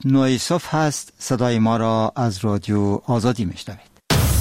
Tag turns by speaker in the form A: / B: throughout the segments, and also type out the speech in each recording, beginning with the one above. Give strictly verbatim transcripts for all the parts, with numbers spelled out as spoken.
A: نه صبح هست. صدای ما را از رادیو آزادی میشنوید.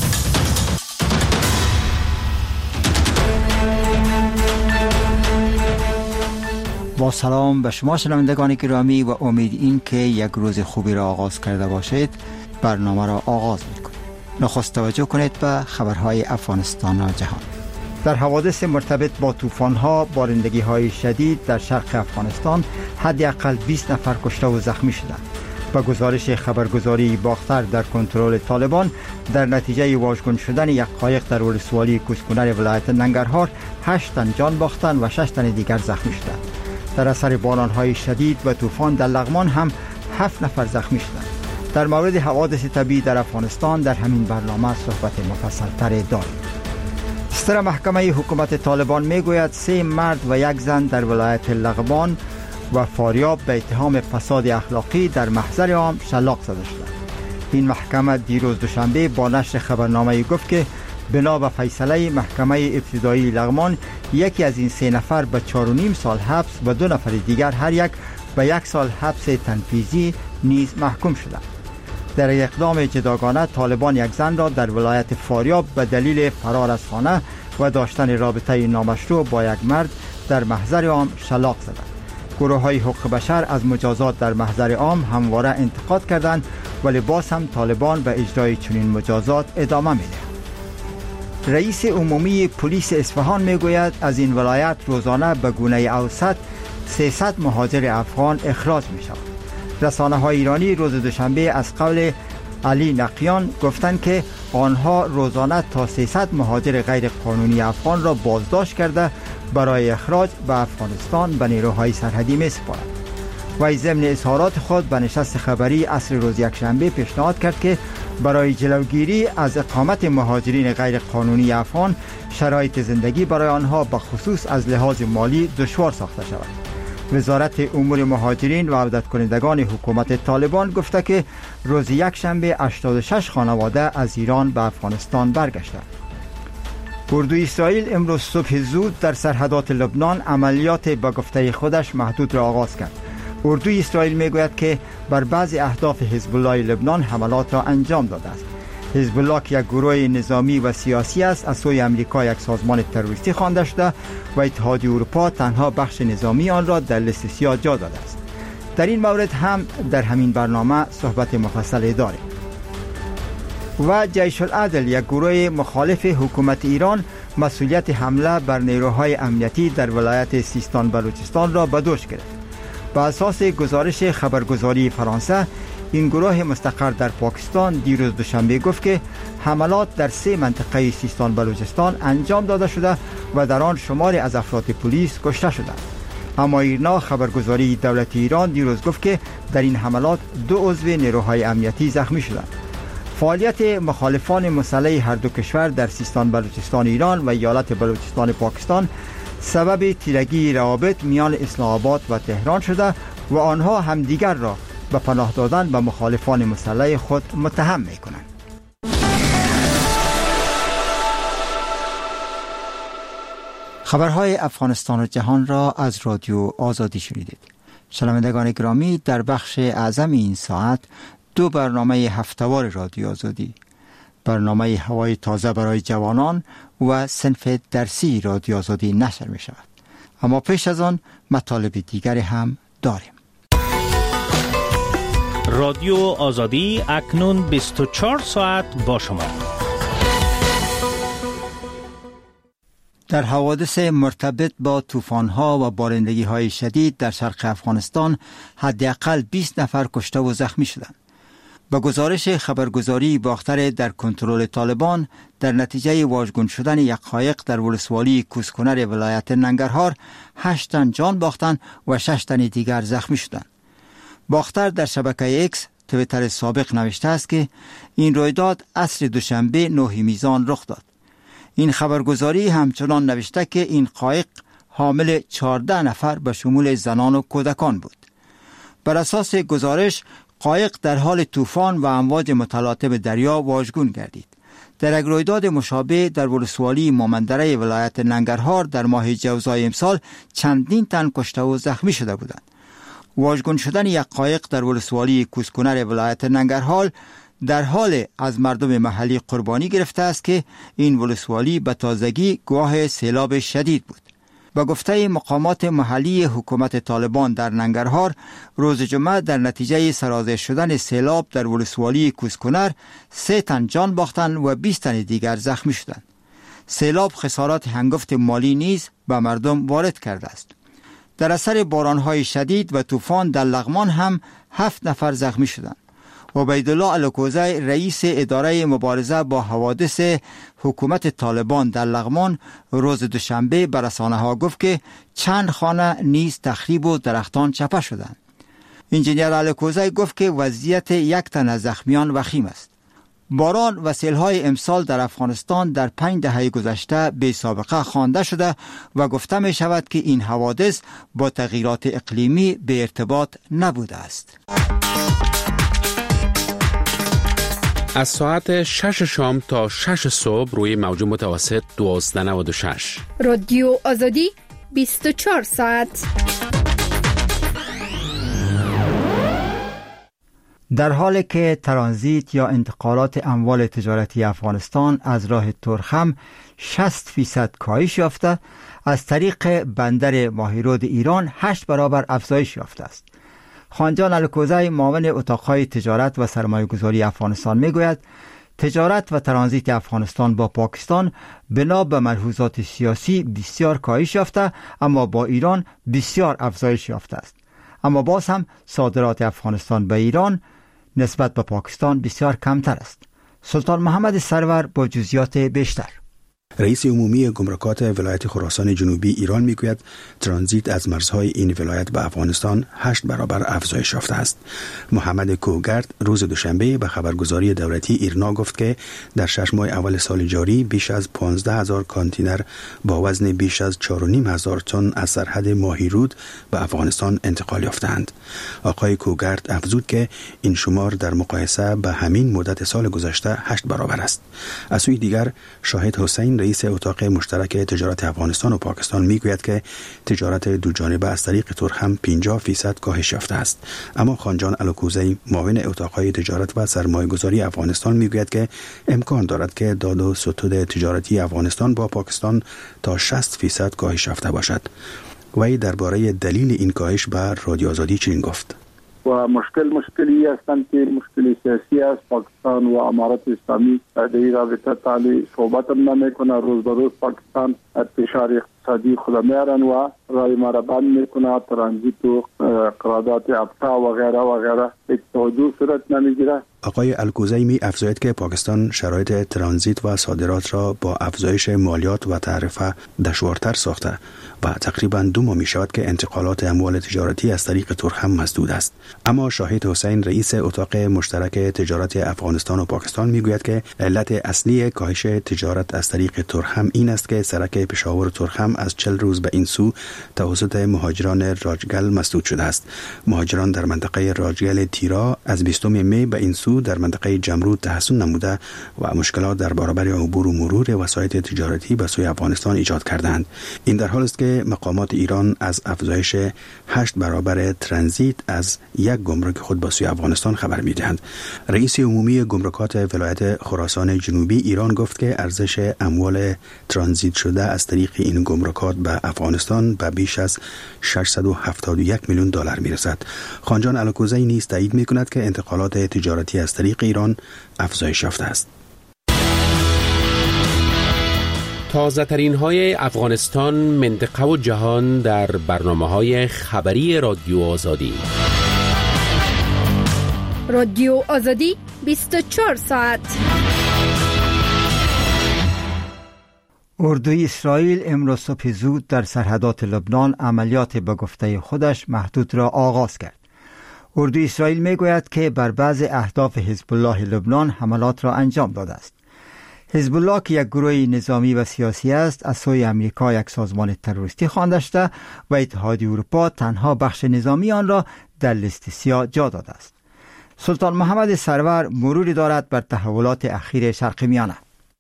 A: با سلام به شما شنوندگان گرامی و امید این که یک روز خوبی را آغاز کرده باشید. برنامه را آغاز میکنیم. نخست توجه کنید به خبرهای افغانستان و جهان. در حوادث مرتبط با طوفان‌ها، بارندگی‌های شدید در شرق افغانستان حداقل بیست نفر کشته و زخمی شدند. با گزارش خبرگزاری باختر در کنترل طالبان، در نتیجه واژگون شدن یک قایق در ولسوالی کوسکنر ولایت ننگرهار، هشت تن جان باختند و شش تن دیگر زخمی شدند. در اثر باران‌های شدید و طوفان در لغمان هم هفت نفر زخمی شدند. در مورد حوادث طبیعی در افغانستان در همین برنامه صحبت مفصل‌تر داریم. ستر محکمه حکومت طالبان میگوید سه مرد و یک زن در ولایت لغمان و فاریاب به اتهام فساد اخلاقی در محضر عام شلاق زده شدند. این محکمه دیروز دوشنبه با نشر خبرنامه گفت که بنا به فیصله محکمه ابتدایی لغمان، یکی از این سه نفر به چهار و نیم سال حبس و دو نفر دیگر هر یک به یک سال حبس تنفیذی نیز محکوم شدند. در اقدام جداگانه، طالبان یک زن را در ولایت فاریاب به دلیل فرار از خانه و داشتن رابطه نامشروع با یک مرد در محضر عام شلاق زدند. گروه های حقوق بشر از مجازات در محضر عام همواره انتقاد کردند، ولی باز هم طالبان به اجرای چنین مجازات ادامه می‌دهند. رئیس عمومی پلیس اصفهان میگوید از این ولایت روزانه به گونه اوسط سیصد مهاجر افغان اخراج می‌شوند. رسانه‌های ایرانی روز دوشنبه از قول علی نقیان گفتند که آنها روزانه تا سیصد مهاجر غیر قانونی افغان را بازداشت کرده برای اخراج به افغانستان به نیروهای سرحدی می‌سپارند. وی ضمن اظهارات خود به نشست خبری عصر روز یکشنبه پیشنهاد کرد که برای جلوگیری از اقامت مهاجرین غیر قانونی افغان، شرایط زندگی برای آنها به خصوص از لحاظ مالی دشوار ساخته شود. وزارت امور مهاجرین و عودت کنندگان حکومت طالبان گفته که روز یکشنبه هشتاد و شش خانواده از ایران به افغانستان برگشتند. اردوی اسرائیل امروز صبح زود در سرحدات لبنان عملیات به گفته خودش محدود را آغاز کرد. اردوی اسرائیل میگوید که بر بعضی اهداف حزب الله لبنان حملات را انجام داده است. حزب الله که یک گروه نظامی و سیاسی است، از سوی امریکا یک سازمان تروریستی خوانده شده و اتحادیه اروپا تنها بخش نظامی آن را در لیست سیاه جا داده است. در این مورد هم در همین برنامه صحبت مفصل داریم. و جیش العدل، یک گروه مخالف حکومت ایران، مسئولیت حمله بر نیروهای امنیتی در ولایت سیستان بلوچستان را به دوش گرفت. بر اساس گزارش خبرگزاری فرانسه، این گروه مستقر در پاکستان دیروز دوشنبه گفت که حملات در سه منطقه سیستان بلوچستان انجام داده شده و در آن شماری از افراد پلیس کشته شدند. اما ایرنا، خبرگزاری دولتی ایران، دیروز گفت که در این حملات دو عضو نیروهای امنیتی زخمی شدند. فعالیت مخالفان مسلح هر دو کشور در سیستان بلوچستان ایران و ایالت بلوچستان پاکستان سبب تیرگی روابط میان اسلام آباد و تهران شده و آنها همدیگر را به پناه دادن به مخالفان مسلح خود متهم می‌کنند. خبرهای افغانستان و جهان را از رادیو آزادی شنیدید. شنوندگان گرامی، در بخش اعظم این ساعت دو برنامه هفته‌وار رادیو آزادی، برنامه هوای تازه برای جوانان و صنف درسی رادیو آزادی نشر می شود. اما پیش از آن مطالب دیگری هم داریم.
B: رادیو آزادی اکنون بیست و چهار ساعت با شما.
A: در حوادث مرتبط با طوفان‌ها و بارندگی‌های شدید در شرق افغانستان حداقل بیست نفر کشته و زخمی شدند. با گزارش خبرگزاری باختر در کنترل طالبان، در نتیجه واژگون شدن یک قایق در ولسوالی کوسکنر ولایت ننگرهار، هشت تن جان باختند و شش تن دیگر زخمی شدند. باختر در شبکه اکس تویتر سابق نوشته است که این رویداد عصر دوشنبه نه میزان رخ داد. این خبرگزاری همچنان نوشته که این قایق حامل چهارده نفر به شمول زنان و کودکان بود. بر اساس گزارش، قایق در حال طوفان و امواج متلاطم دریا واژگون گردید. در یک رویداد مشابه در ولسوالی مومندره ولایت ننگرهار در ماه جوزای امسال چندین تن کشته و زخمی شده بودند. واژگون شدن یک قایق در ولسوالی کوسکنر ولایت ننگرهار در حال از مردم محلی قربانی گرفته است که این ولسوالی به تازگی گواه سیلاب شدید بود. با گفته مقامات محلی حکومت طالبان در ننگرهار، روز جمعه در نتیجه سرازیر شدن سیلاب در ولسوالی کوسکنر سه تن جان باختند و بیست تن دیگر زخمی شدند. سیلاب خسارات هنگفت مالی نیز به مردم وارد کرده است. در اثر بارانهای شدید و طوفان در لغمان هم هفت نفر زخمی شدند. عبیدالله الکوزی رئیس اداره مبارزه با حوادث حکومت طالبان در لغمان روز دوشنبه به رسانه‌ها گفت که چند خانه نیز تخریب و درختان چپه شدند. انجینیر الکوزی گفت که وضعیت یک تن از زخمیان وخیم است. باران و سیل‌های امسال در افغانستان در پنج دهه گذشته بی سابقه خوانده شده و گفته می شود که این حوادث با تغییرات اقلیمی به ارتباط نبوده است.
C: از ساعت شش شام تا شش صبح روی موج متوسط دوازده نود و شش
D: رادیو آزادی بیست و چهار ساعت.
A: در حالی که ترانزیت یا انتقالات اموال تجارتی افغانستان از راه ترخم شصت فیصد کاهش یافته، از طریق بندر ماهیرود ایران هشت برابر افزایش یافته است. خانجان الکوزی معاون اتاقهای تجارت و سرمایه‌گذاری افغانستان میگوید تجارت و ترانزیت افغانستان با پاکستان بنا به ملحوظات سیاسی بسیار کاهش یافته، اما با ایران بسیار افزایش یافته است. اما باز هم صادرات افغانستان به ایران نسبت به پاکستان بسیار کمتر است. سلطان محمد سرور با جزئیات بیشتر.
E: رئیس عمومی گمرکات ولایت خراسان جنوبی ایران میگوید ترانزیت از مرزهای این ولایت به افغانستان هشت برابر افزایش یافته است. محمد کوگرد روز دوشنبه به خبرگزاری دولتی ایرنا گفت که در شش ماه اول سال جاری بیش از پانزده هزار کانتینر با وزن بیش از چهار و نیم هزار تن از سرحد ماهیرود به افغانستان انتقال یافتند. آقای کوگرد افزود که این شمار در مقایسه به همین مدت سال گذشته هشت برابر است. از سوی دیگر شاهد حسین رئیس اتاق مشترک تجارت افغانستان و پاکستان میگوید که تجارت دو جانبه از طریق ترخم پنجاه فیصد کاهش یافته است. اما خانجان الکوزی معاون اتاقهای تجارت و سرمایه‌گذاری افغانستان میگوید که امکان دارد که داد و ستود تجارتی افغانستان با پاکستان تا شصت فیصد کاهش یافته باشد. وی درباره دلیل این کاهش به رادیو آزادی چنین گفت:
F: و مشکل مشکلی هستند که مشکلی سیاسی است. پاکستان و امارات اسلامی در این رابطه تعالی صحبت هم نمیکنه. روز به روز پاکستان فشار اقتصادی خود میارن و رای مرا بند میکنه. ترانزیت و قرارداد ابتا و غیره و غیره یک توجه صورت نمیگیره.
E: آقای الکوزی می افزاید که پاکستان شرایط ترانزیت و صادرات را با افزایش مالیات و تعرفه دشوارتر ساخته و تقریبا دو ماه می شود که انتقالات اموال تجارتی از طریق ترخم مسدود است. اما شاهد حسین رئیس اتاق مشترک تجارت افغانستان و پاکستان می گوید که علت اصلی کاهش تجارت از طریق ترخم این است که سرک پشاور ترخم از چهل روز به این سو توسط مهاجران راجگل مسدود شده است. مهاجران در منطقه راجگل تیرا از بیستم می به این سو در منطقه جمرود تحسن نموده و مشکلات در برابر عبور و مرور وسایل تجارتی به سوی افغانستان ایجاد کردند. این در حالی است که مقامات ایران از افزایش هشت برابر ترانزیت از یک گمرک خود به سوی افغانستان خبر می‌دهند. رئیس عمومی گمرکات ولایت خراسان جنوبی ایران گفت که ارزش اموال ترانزیت شده از طریق این گمرکات به افغانستان به بیش از ششصد و هفتاد و یک میلیون دلار میرسد. خانجان الکوزی نیز تایید می‌کند که انتقالات تجارتی از طریق ایران افزایش یافته است.
C: تازه ترین های افغانستان، منطقه و جهان در برنامه های خبری رادیو آزادی.
D: رادیو آزادی بیست و چهار ساعت.
A: اردوی اسرائیل امروز صبح زود در سرحدات لبنان عملیات به گفته خودش محدود را آغاز کرد. اردوی اسرائیل میگوید که بر بعض اهداف حزب الله لبنان حملات را انجام داده است. حزب الله که یک گروه نظامی و سیاسی است، از سوی امریکا یک سازمان تروریستی خوانده شده و اتحادیه اروپا تنها بخش نظامی آن را در لیست سیاه جا داده است. سلطان محمد سرور مروری دارد بر تحولات اخیر شرق میانه.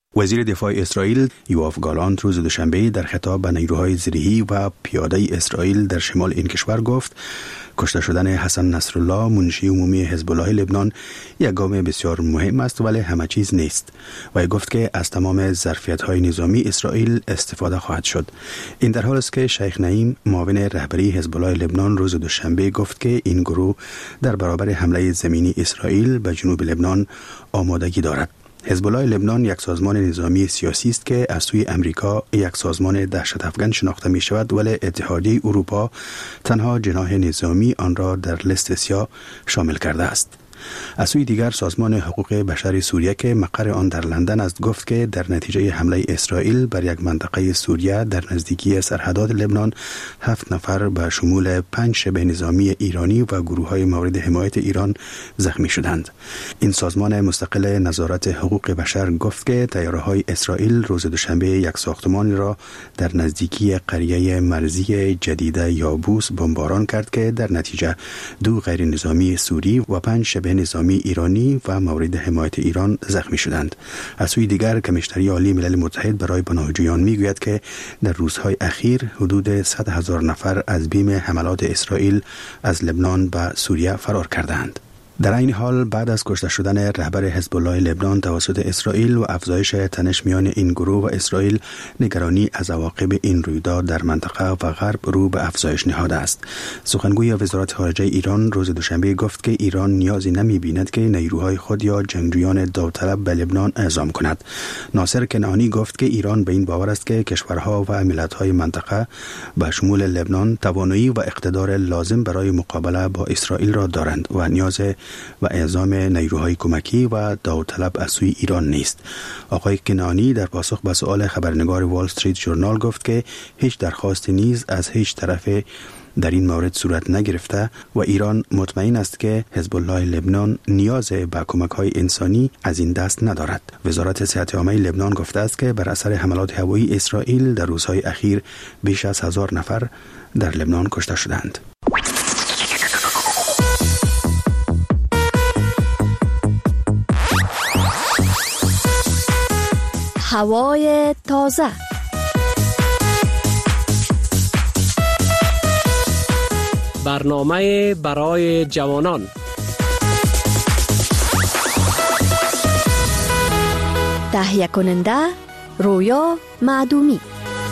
E: وزیر دفاع اسرائیل یوآف گالانت روز دوشنبه در خطاب به نیروهای زیرهی و پیاده اسرائیل در شمال این کشور گفت کشته شدن حسن نصرالله منشی عمومی حزب الله لبنان یک گام بسیار مهم است ولی همه چیز نیست و گفت که از تمام ظرفیت‌های نظامی اسرائیل استفاده خواهد شد. این در حالی است که شیخ نعیم معاون رهبری حزب الله لبنان روز دوشنبه گفت که این گروه در برابر حمله زمینی اسرائیل به جنوب لبنان آمادگی دارد. حزب الله لبنان یک سازمان نظامی سیاسی است که از سوی امریکا یک سازمان دهشت افکن شناخته می شود ولی اتحادیه اروپا تنها جناح نظامی آن را در لیست سیاه شامل کرده است. از سوی دیگر سازمان حقوق بشر سوریه که مقر آن در لندن است گفت که در نتیجه حمله اسرائیل بر یک منطقه سوریه در نزدیکی سرحدات لبنان هفت نفر به شمول پنج شبه نظامی ایرانی و گروه‌های مورد حمایت ایران زخمی شدند. این سازمان مستقل نظارت حقوق بشر گفت که طیاره‌های اسرائیل روز دوشنبه یک ساختمان را در نزدیکی قریه مرزی جدیده یابوس بمباران کرد که در نتیجه دو غیر نظامی سوری و پنج شبه نظامی ایرانی و مورد حمایت ایران زخمی شدند. از سوی دیگر کمیشنری عالی ملل متحد برای پناهجویان میگوید که در روزهای اخیر حدود صد هزار نفر از بیم حملات اسرائیل از لبنان به سوریه فرار کردند. در این حال بعد از کشته شدن رهبر حزب الله لبنان توسط اسرائیل و افزایش تنش میان این گروه و اسرائیل، نگرانی از عواقب این رویداد در منطقه و غرب رو به افزایش نهاده است. سخنگوی وزارت خارجه ایران روز دوشنبه گفت که ایران نیازی نمی‌بیند که نیروهای خود یا جنگجویان داوطلب به لبنان اعزام کند. ناصر کنعانی گفت که ایران به این باور است که کشورها و ملت‌های منطقه به شمول لبنان توانایی و اقتدار لازم برای مقابله با اسرائیل را دارند و نیاز و اعزام نیروهای کمکی و داوطلب از سوی ایران نیست. آقای کنعانی در پاسخ به سؤال خبرنگار وال استریت ژورنال گفت که هیچ درخواستی نیز از هیچ طرف در این مورد صورت نگرفته و ایران مطمئن است که حزب الله لبنان نیاز به کمک‌های انسانی از این دست ندارد. وزارت صحت عامه لبنان گفته است که بر اثر حملات هوایی اسرائیل در روزهای اخیر بیش از هزار نفر در لبنان کشته شدند.
G: هوای تازه.
H: برنامه برای جوانان.
G: تهیه کننده رویا معدومی.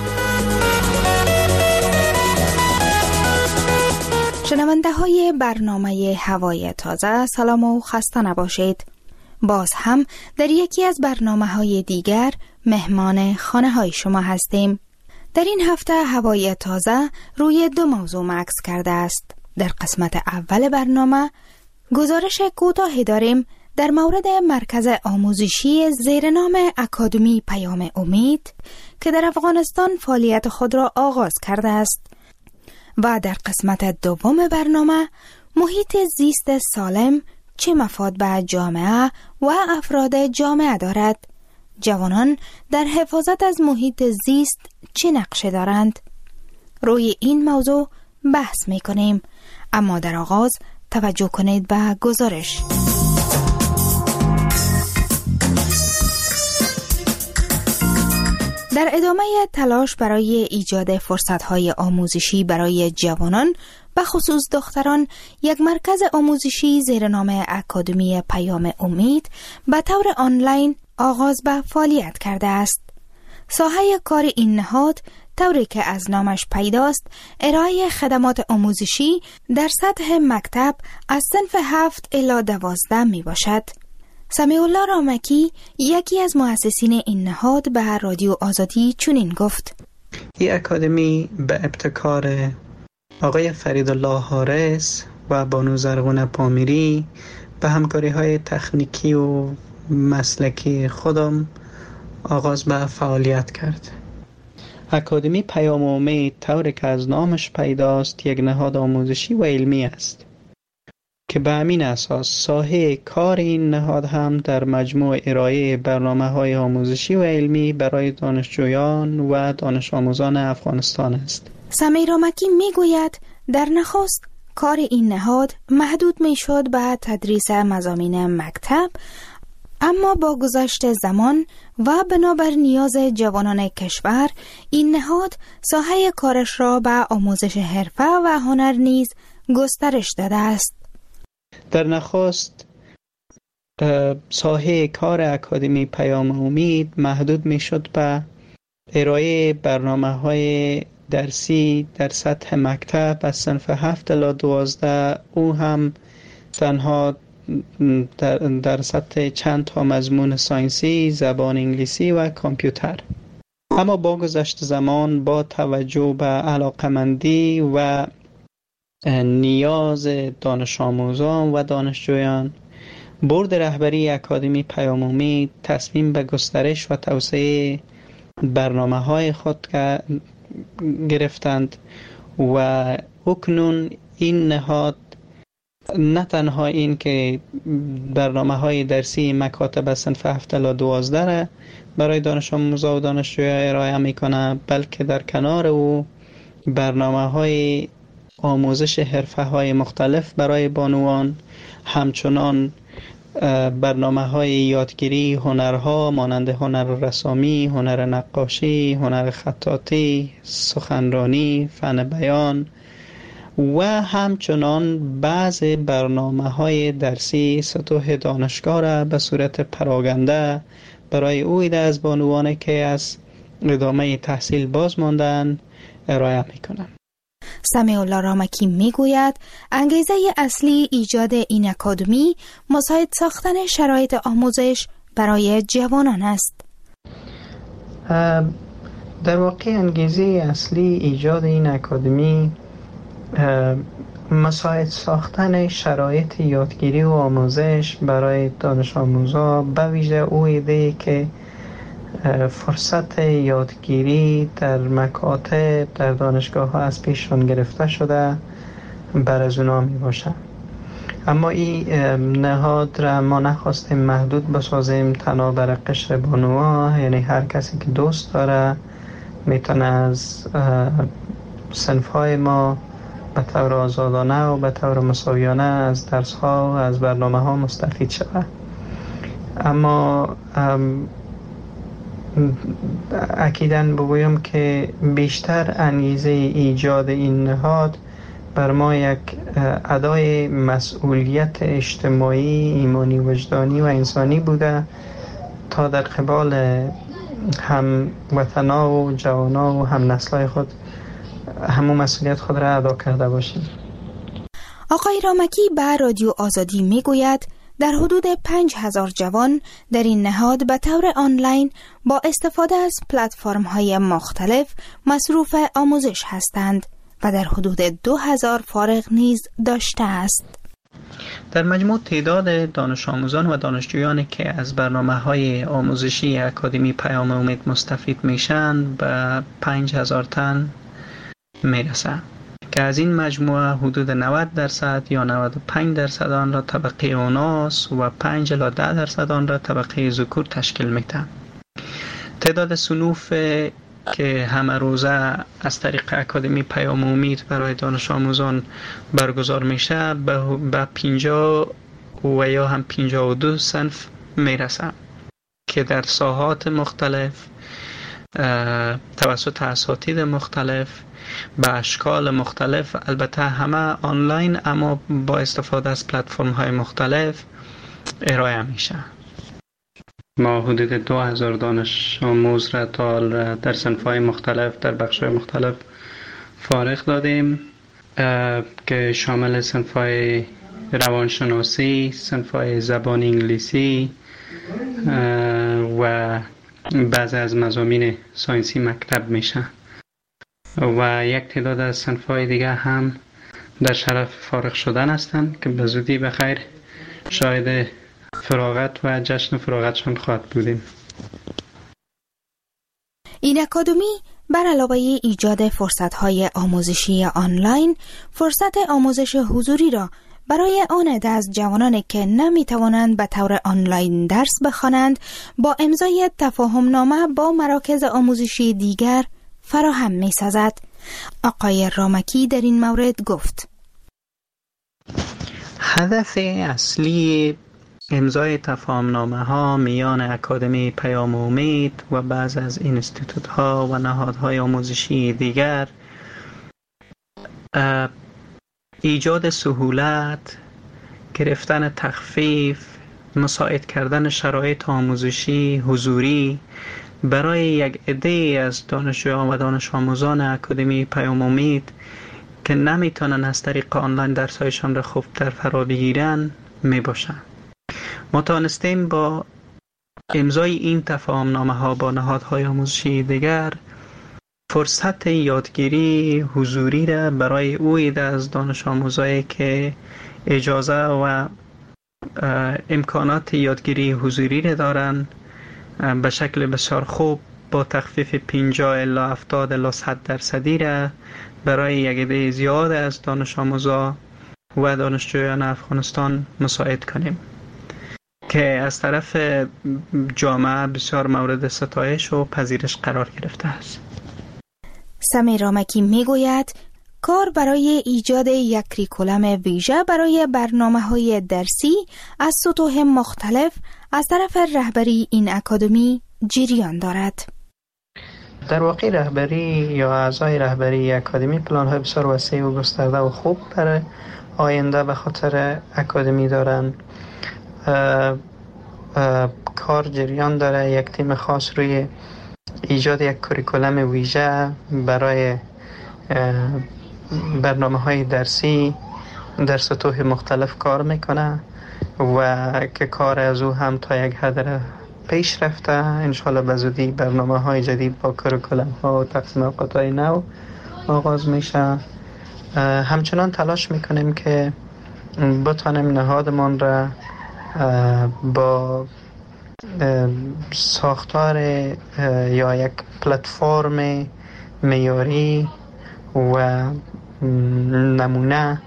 I: شنونده های برنامه هوای تازه، سلام و خسته نباشید. باز هم در یکی از برنامه های دیگر مهمان خانه های شما هستیم. در این هفته هوای تازه روی دو موضوع مکس کرده است. در قسمت اول برنامه گزارش کوتاهی داریم در مورد مرکز آموزشی زیر نام اکادمی پیام امید که در افغانستان فعالیت خود را آغاز کرده است. و در قسمت دوم برنامه محیط زیست سالم چه مفاد به جامعه و افراد جامعه دارد؟ جوانان در حفاظت از محیط زیست چه نقشه دارند؟ روی این موضوع بحث می کنیم، اما در آغاز توجه کنید به گزارش. در ادامه تلاش برای ایجاد فرصت‌های آموزشی برای جوانان به خصوص دختران، یک مرکز آموزشی زیر نام اکادمی پیام امید به طور آنلاین آغاز به فعالیت کرده است. ساحه کار این نهاد طوری که از نامش پیداست ارائه خدمات آموزشی در سطح مکتب از صنف هفت الی دوازده می باشد. سمیع الله رامکی یکی از مؤسسین این نهاد به رادیو آزادی چنین گفت:
J: این اکادمی به ابتکار آقای فریدالله حارس و بانو زرغون پامیری به همکاری های تکنیکی و مسلکی خودم آغاز به فعالیت کرد. اکادمی پیام امید طوری که از نامش پیداست یک نهاد آموزشی و علمی است که به همین اساس ساحه کار این نهاد هم در مجموع ارائه برنامه‌های آموزشی و علمی برای دانشجویان و دانش آموزان افغانستان است.
I: سمیع رامکی میگوید در نخست کار این نهاد محدود میشد به تدریس مضامین مکتب، اما با گذشت زمان و بنابر نیاز جوانان کشور، این نهاد ساحه کارش را به آموزش حرفه و هنر نیز گسترش داده است.
J: در نخست ساحه کار اکادمی پیام امید محدود می شد به ارائه برنامه‌های درسی در سطح مکتب از صنف هفت الی دوازده، او هم تنها در, در سطح چند تا مضمون ساینسی، زبان انگلیسی و کامپیوتر. اما با گذشت زمان، با توجه به علاقمندی و نیاز دانش آموزان و دانشجویان، بورد رهبری اکادمی پیام امید تصمیم به گسترش و توسعه برنامه‌های خود گرفتند و اکنون این نهاد نه تنها این که برنامه‌های درسی مکاتب از صنف هفت الی دوازده را برای دانش آموزان و دانشجویان ارائه می‌کند، بلکه در کنار او برنامه‌های آموزش حرفه‌های مختلف برای بانوان، همچنان برنامه‌های یادگیری هنرها مانند هنر رسامی، هنر نقاشی، هنر خطاطی، سخنرانی، فن بیان و همچنان بعض برنامه‌های درسی سطوح دانشگاه را به صورت پراگنده برای او ایده از بانوانی که از ادامه تحصیل باز ماندن ارائه می‌کنند.
I: سمیع الله رامکی میگوید انگیزه اصلی ایجاد این اکادمی مساعد ساختن شرایط آموزش برای جوانان است.
J: در واقع انگیزه اصلی ایجاد این اکادمی مساعد ساختن شرایط یادگیری و آموزش برای دانش آموزان، به ویژه او ایده که فرصت یادگیری در مکاتب در دانشگاه ها از پیششان گرفته شده بر از اونا می باشه. اما این نهاد را ما نخواستیم محدود بسازیم تنها بر قشر بانوها، یعنی هر کسی که دوست داره میتونه از صنف های ما به طور آزادانه و به طور مساویانه از درس ها و از برنامه ها مستفید شود. اما اکیداً بگویم که بیشتر انگیزه ایجاد این نهاد بر ما یک ادای مسئولیت اجتماعی، ایمانی، وجدانی و انسانی بوده تا در قبال هم وطنا و جوانا و هم نسلای خود همون مسئولیت خود را ادا کرده باشیم.
I: آقای رامکی به رادیو آزادی میگوید در حدود پنج هزار جوان در این نهاد به طور آنلاین با استفاده از پلتفرم‌های مختلف مصروف آموزش هستند و در حدود دو هزار فارغ نیز داشته است.
J: در مجموع تعداد دانش آموزان و دانشجویانی که از برنامه‌های آموزشی اکادمی پیام امید مستفید میشن به پنج هزار تن میرسند که از این مجموعه حدود نود درصد یا نود و پنج درصد آن را طبقه اوناس و پنج الی ده درصد آن را طبقه ذکور تشکیل میدهند. تعداد صنوف که همه روزه از طریق اکادمی پیام امید برای دانش آموزان برگزار میشه به پنجاه و یا هم پنجاه و دو صنف میرسه که در ساحات مختلف توسط اساتید مختلف به اشکال مختلف، البته همه آنلاین اما با استفاده از پلتفرم های مختلف ارائه میشه. ما حدود دو هزار دانش آموز را تا در صنف های مختلف در بخش های مختلف فارغ دادیم که شامل صنف های روانشناسی، صنف های زبان انگلیسی و بعضی از مضامین ساینسی مکتب میشه و یک تعداد از صنف های دیگه هم در شرف فارغ شدن هستند که به زودی بخیر شاهد فراغت و جشن فراغتشان خواهد بودیم.
I: این اکادمی بر علاوه ایجاد فرصت‌های آموزشی آنلاین، فرصت آموزش حضوری را برای آن عده از جوانانی که نمی‌توانند به طور آنلاین درس بخوانند با امضای تفاهم نامه با مراکز آموزشی دیگر فراهم می‌سازد. آقای رامکی در این مورد گفت:
J: هدف اصلی امضای تفاهم‌نامه ها میان اکادمی پیام امید و بعض از اینستیتوت ها و نهادهای آموزشی دیگر ایجاد سهولت، گرفتن تخفیف، مساعد کردن شرایط آموزشی حضوری برای یک عده از دانشجویان و دانش آموزان اکادمی پیام امید که نمیتونن از طریق آنلاین درسایشان را خوبتر فرا بگیرن می باشن. ما توانستیم با امضای این تفاهم‌نامه ها با نهادهای آموزشی دیگر فرصت یادگیری حضوری را برای او عده از دانش آموزایی که اجازه و امکانات یادگیری حضوری را دارن به شکل بسیار خوب با تخفیف پنجاه الی هفتاد الی صد درصدی را برای یک عده زیاد از دانش آموزا و دانشجویان افغانستان مساعد کنیم که از طرف جامعه بسیار مورد ستایش و پذیرش قرار گرفته است.
I: سمیر رامکی میگوید کار برای ایجاد یک کریکولم ویژه برای برنامه‌های درسی از سطوح مختلف از طرف رهبری این اکادمی جریان دارد.
J: در واقع رهبری یا اعضای رهبری اکادمی پلان‌های بسیار وسیع و گسترده و خوب برای آینده به خاطر اکادمی دارن. اه اه کار جریان داره. یک تیم خاص روی ایجاد یک کریکولم ویژه برای برنامه‌های درسی در سطوح مختلف کار میکنه و که کار از او هم تا یک حد پیش رفته. انشالله به زودی برنامه‌های جدید با کریکولم ها و تقسیم اوقات‌های نو آغاز میشه. همچنان تلاش میکنیم که بتانیم نهادمان را با ساختار یا یک پلتفرم معیاری و نمونه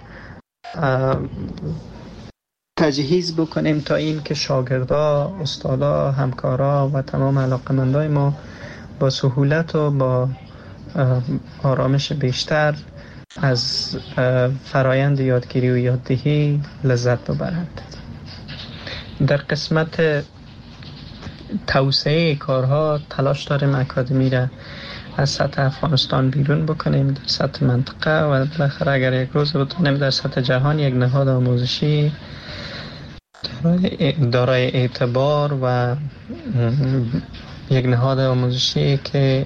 J: تجهیز بکنیم تا این که شاگردا، استادا، همکارا و تمام علاقمندای ما با سهولت و با آرامش بیشتر از فرایند یادگیری و یاددهی لذت ببرند. در قسمت توسعه کارها تلاش داریم اکادمی را از سطح افغانستان بیرون بکنیم در سطح منطقه و بالاخره اگر یک روز بتونیم در سطح جهان یک نهاد آموزشی دارای اعتبار و یک نهاد آموزشی که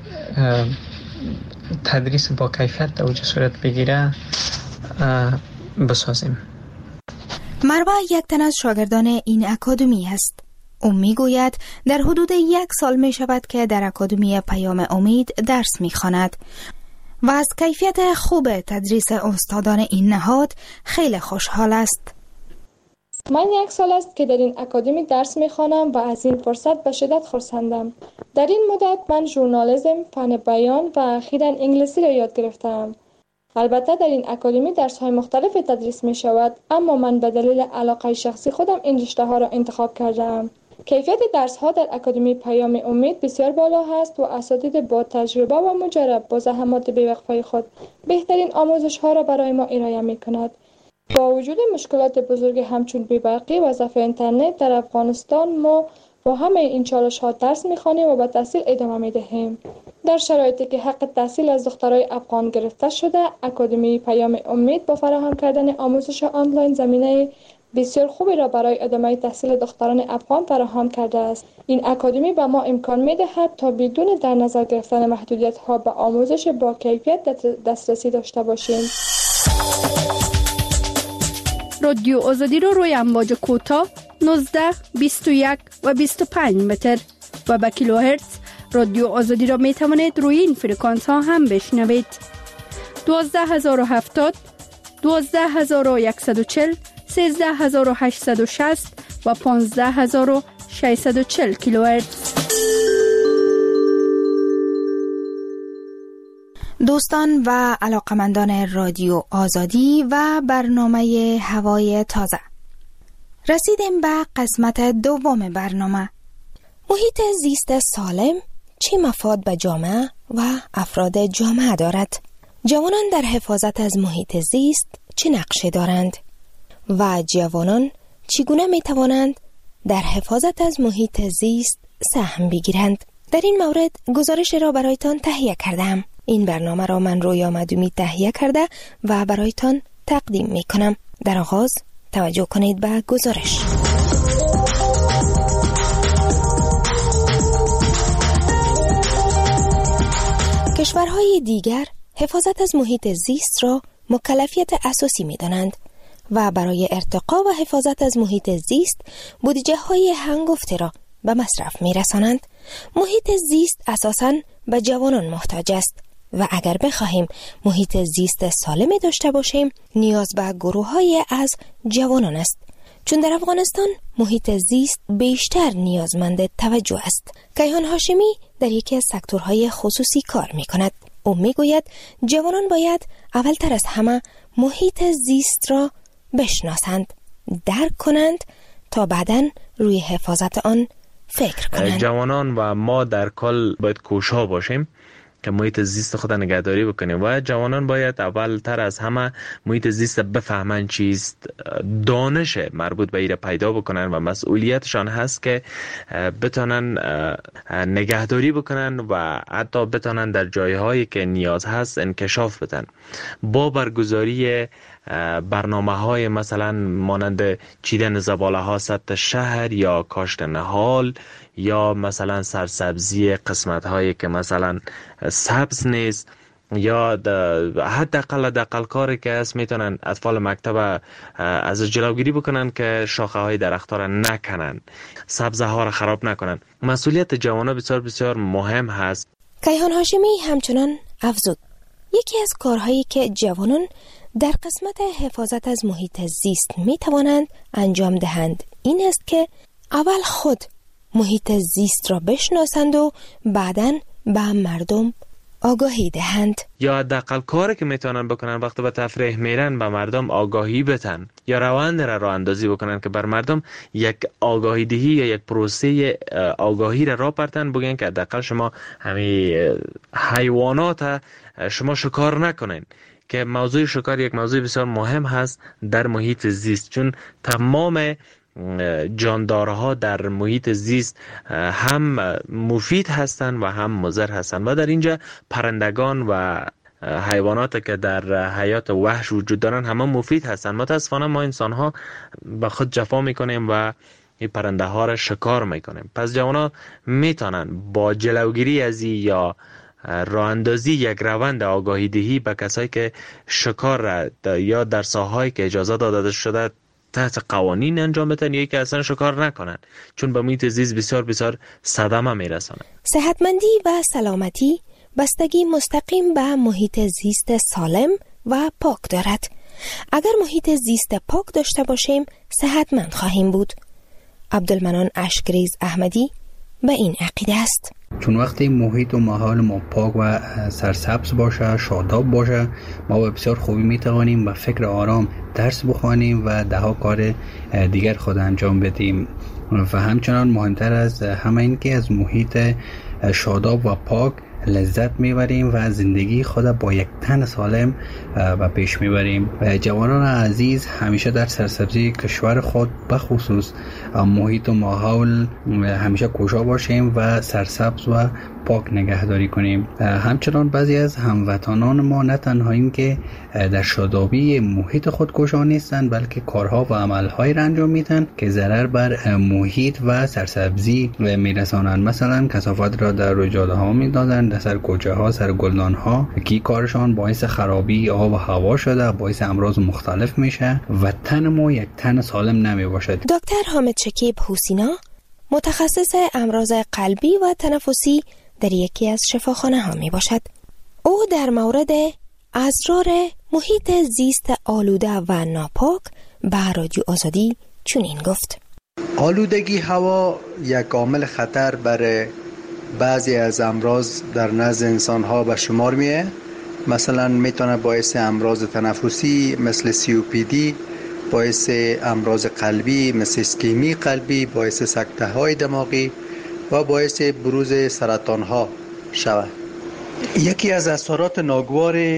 J: تدریس با کیفیت در اوج صورت بگیره بسازیم.
I: مروه یک تن از شاگردان این اکادمی است. او میگوید در حدود یک سال می شود که در اکادمی پیام امید درس می خواند و از کیفیت خوب تدریس استادان این نهاد خیلی خوشحال است.
K: من یک سال است که در این اکادمی درس می خوانم و از این فرصت به شدت خرسندم. در این مدت من ژورنالیسم، فن بیان و اخیراً انگلیسی را یاد گرفتم. البته در این اکادمی درس های مختلف تدریس می شود، اما من به دلیل علاقه شخصی خودم این رشته ها را انتخاب کردم. کیفیت درس ها در اکادمی پیام امید بسیار بالا است و اساتید با تجربه و مجرب با زحمات بی‌وقفه خود بهترین آموزش ها را برای ما ارائه می کند. با وجود مشکلات بزرگ همچون بی‌برقی و ضعف اینترنت در افغانستان، ما با همه این چالش ها درس می خوانیم و به تحصیل ادامه می دهیم. در شرایطی که حق تحصیل از دخترای افغان گرفته شده، اکادمی پیام امید با فراهم کردن آموزش آنلاین زمینه بسیار خوبی را برای ادامه تحصیل دختران افغان فراهم کرده است. این اکادمی به ما امکان می دهد تا بدون در نظر گرفتن محدودیت ها به آموزش با کیفیت دسترسی داشته باشیم.
D: رادیو آزادی رو روی امواج کوتاه نوزده، بیست و یک و بیست و پنج متر و با کیلوهرتز رادیو آزادی را می توانید روی این فرکانس ها هم بشنوید. دوازده هزار و هفتاد، دوازده هزار و صد و چهل، سیزده هزار و هشتصد و شصت و پانزده هزار و ششصد و چهل کیلوهرتز.
I: دوستان و علاقمندان رادیو آزادی و برنامه هوای تازه، رسیدیم به قسمت دوم برنامه. محیط زیست سالم چه مفاد به جامعه و افراد جامعه دارد؟ جوانان در حفاظت از محیط زیست چه نقشی دارند؟ و جوانان چگونه می توانند در حفاظت از محیط زیست سهم بگیرند. در این مورد گزارش را برایتان تهیه کردم. این برنامه را من رویا معدومی تهیه کرده و برایتان تقدیم می کنم. در آغاز توجه کنید به گزارش. کشورهای دیگر حفاظت از محیط زیست را مکلفیت اساسی می دانند و برای ارتقا و حفاظت از محیط زیست بودجه های هنگفته را به مصرف می رسانند. محیط زیست اساساً به جوانان محتاج است و اگر بخواهیم محیط زیست سالمی داشته باشیم نیاز به گروه های از جوانان است، چون در افغانستان محیط زیست بیشتر نیازمند توجه است. کیهان هاشمی در یکی از سکتورهای خصوصی کار می کند. او می گوید جوانان باید اولتر از همه محیط زیست را بشناسند، درک کنند تا بعداً روی حفاظت آن فکر کنند.
L: جوانان و ما در کل باید کوشا باشیم که محیط زیست خود نگهداری بکنیم و جوانان باید اول تر از همه محیط زیست بفهمن چیست، دانش مربوط به ایره پیدا بکنن و مسئولیتشان هست که بتونن نگهداری بکنن و حتی بتونن در جایهایی که نیاز هست انکشاف بدن. با برگزاری برنامه های مثلا مانند چیدن زباله ها سطح شهر یا کاشت نهال یا مثلا سرسبزی قسمت هایی که مثلا سبز نیست یا حداقل حداقل کاری که هست میتونن اطفال مکتب از جلوگیری بکنن که شاخه های درخت ها را نکنن، سبزه ها را خراب نکنن. مسئولیت جوانان بسیار بسیار مهم هست.
I: کیهان هاشمی همچنان افزود یکی از کارهایی که جوانان در قسمت حفاظت از محیط زیست می توانند انجام دهند این است که اول خود محیط زیست را بشناسند و بعداً به مردم آگاهی دهند.
L: یا حداقل کاری که میتونن بکنن وقتی به تفریح میرن به مردم آگاهی بدن یا روند را راه اندازی بکنن که بر مردم یک آگاهی دهی یا یک پروسه آگاهی را راه برتن، بگن که حداقل شما همین حیوانات شما شکار نکنین، که موضوع شکار یک موضوع بسیار مهم هست در محیط زیست، چون تمام جاندارها در محیط زیست هم مفید هستند و هم مضر هستند و در اینجا پرندگان و حیوانات که در حیات وحش وجود دارن همه مفید هستند. متاسفانه ما انسان ها به خود جفا میکنیم و این پرنده ها را شکار میکنیم. پس جوانا میتونن با جلوگیری از یا راه اندازی یک روند آگاهی دهی به کسایی که شکار را یا در ساحه‌ای که اجازه داده شده تحت قوانین انجام بدن یا که اصلا شکار نکنن، چون به محیط زیست بسیار بسیار صدمه میرسانه.
I: صحتمندی و سلامتی بستگی مستقیم به محیط زیست سالم و پاک دارد. اگر محیط زیست پاک داشته باشیم صحتمند خواهیم بود. عبدالمنان اشکریز احمدی به این عقیده است.
E: چون وقتی محیط و ماحول ما پاک و سرسبز باشه، شاداب باشه، ما به بسیار خوبی میتوانیم با فکر آرام درس بخوانیم و ده ها کار دیگر خود انجام بدیم. و همچنان مهمتر از همه این که از محیط شاداب و پاک لذت میبریم و زندگی خود با یک تن سالم و پیش میبریم. جوانان عزیز همیشه در سرسبزی کشور خود بخصوص محیط و ماحول همیشه کوشا باشیم و سرسبز و پاک نگهداری کنیم. همچنان بعضی از هموطنان ما نه تنها این که در شادابی محیط خود کوشا نیستند بلکه کارها و عملهایی را انجام میدن که ضرر بر محیط و سرسبزی میرسانند. مثلا کثافت را در روی جاده ها میدادن، در سر کوچه ها، سر گلدان ها، که کارشان باعث خرابی آب و هوا شده، باعث امراض مختلف میشه و تن ما یک تن سالم نمی باشد.
I: دکتر حامد شکیب حسینا متخصص امراض قلبی و تنفسی در یکی از شفاخانه ها می باشد. او در مورد اسرار محیط زیست آلوده و ناپاک به رادیو آزادی چنین گفت:
M: آلودگی هوا یک عامل خطر برای بعضی از امراض در نزد انسان ها به شمار میه. مثلا میتونه باعث امراض تنفسی مثل سی او پی دی، باعث امراض قلبی مثل اسکیمی قلبی، باعث سکته های دماغی و باعث بروز سرطان ها شود. یکی از اثرات ناگوار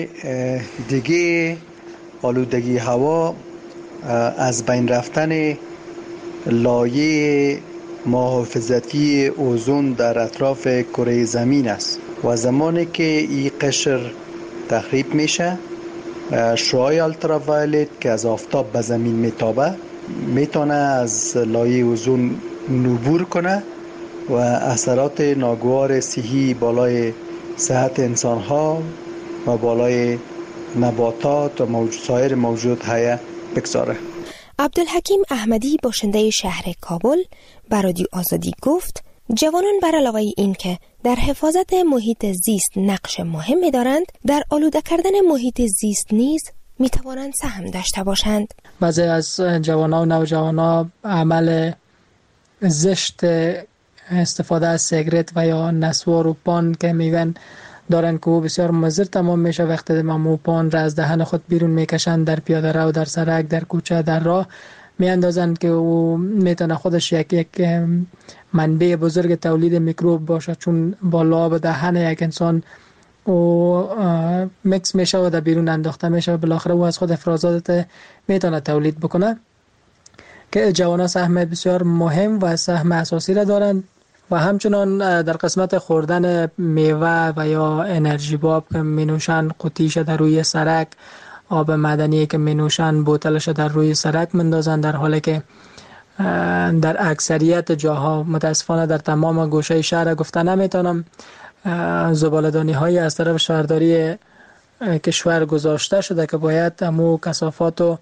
M: دیگه آلودگی هوا از بین رفتن لایه محافظتی اوزون در اطراف کره زمین است و زمانی که این قشر تخریب میشه، شعاع التراوایلت که از آفتاب به زمین میتابه میتونه از لایه اوزون نبور کنه و اثرات ناگوار صحی بالای صحت انسان ها و بالای نباتات و موجود سایر موجود حیه بگذاره.
I: عبدالحکیم احمدی باشنده شهر کابل به رادیو آزادی گفت جوانان بر علاوه این که در حفاظت محیط زیست نقش مهمی دارند، در آلوده کردن محیط زیست نیز می توانند سهم داشته باشند.
N: بعضی از جوانان و نوجوانان عمل زشت استفاده از سیگرت و یا نسوار و پان که میگن دارن که او بسیار مضر تمام میشه. وقتی ممو پان را از دهن خود بیرون میکشند در پیاده رو، در سرک، در کوچه، در راه میاندازند که او میتونه خودش یک یک منبع بزرگ تولید میکروب باشه، چون با لعاب دهن یک انسان او میکس میشه و در بیرون انداخته میشه و بالاخره او از خود افرازات میتونه تولید بکنه. که جوانان سهم بسیار مهم و سهم اساسی را دارند و همچنان در قسمت خوردن میوه و یا انرژی باب که مینوشن قطیش در روی سرک، آب معدنی که مینوشن بوتلش در روی سرک مندازن، در حالی که در اکثریت جاها متاسفانه در تمام گوشه شهر گفته نمیتونم زباله‌دانی های از طرف شهرداری کشور گذاشته شده که باید همو کثافات و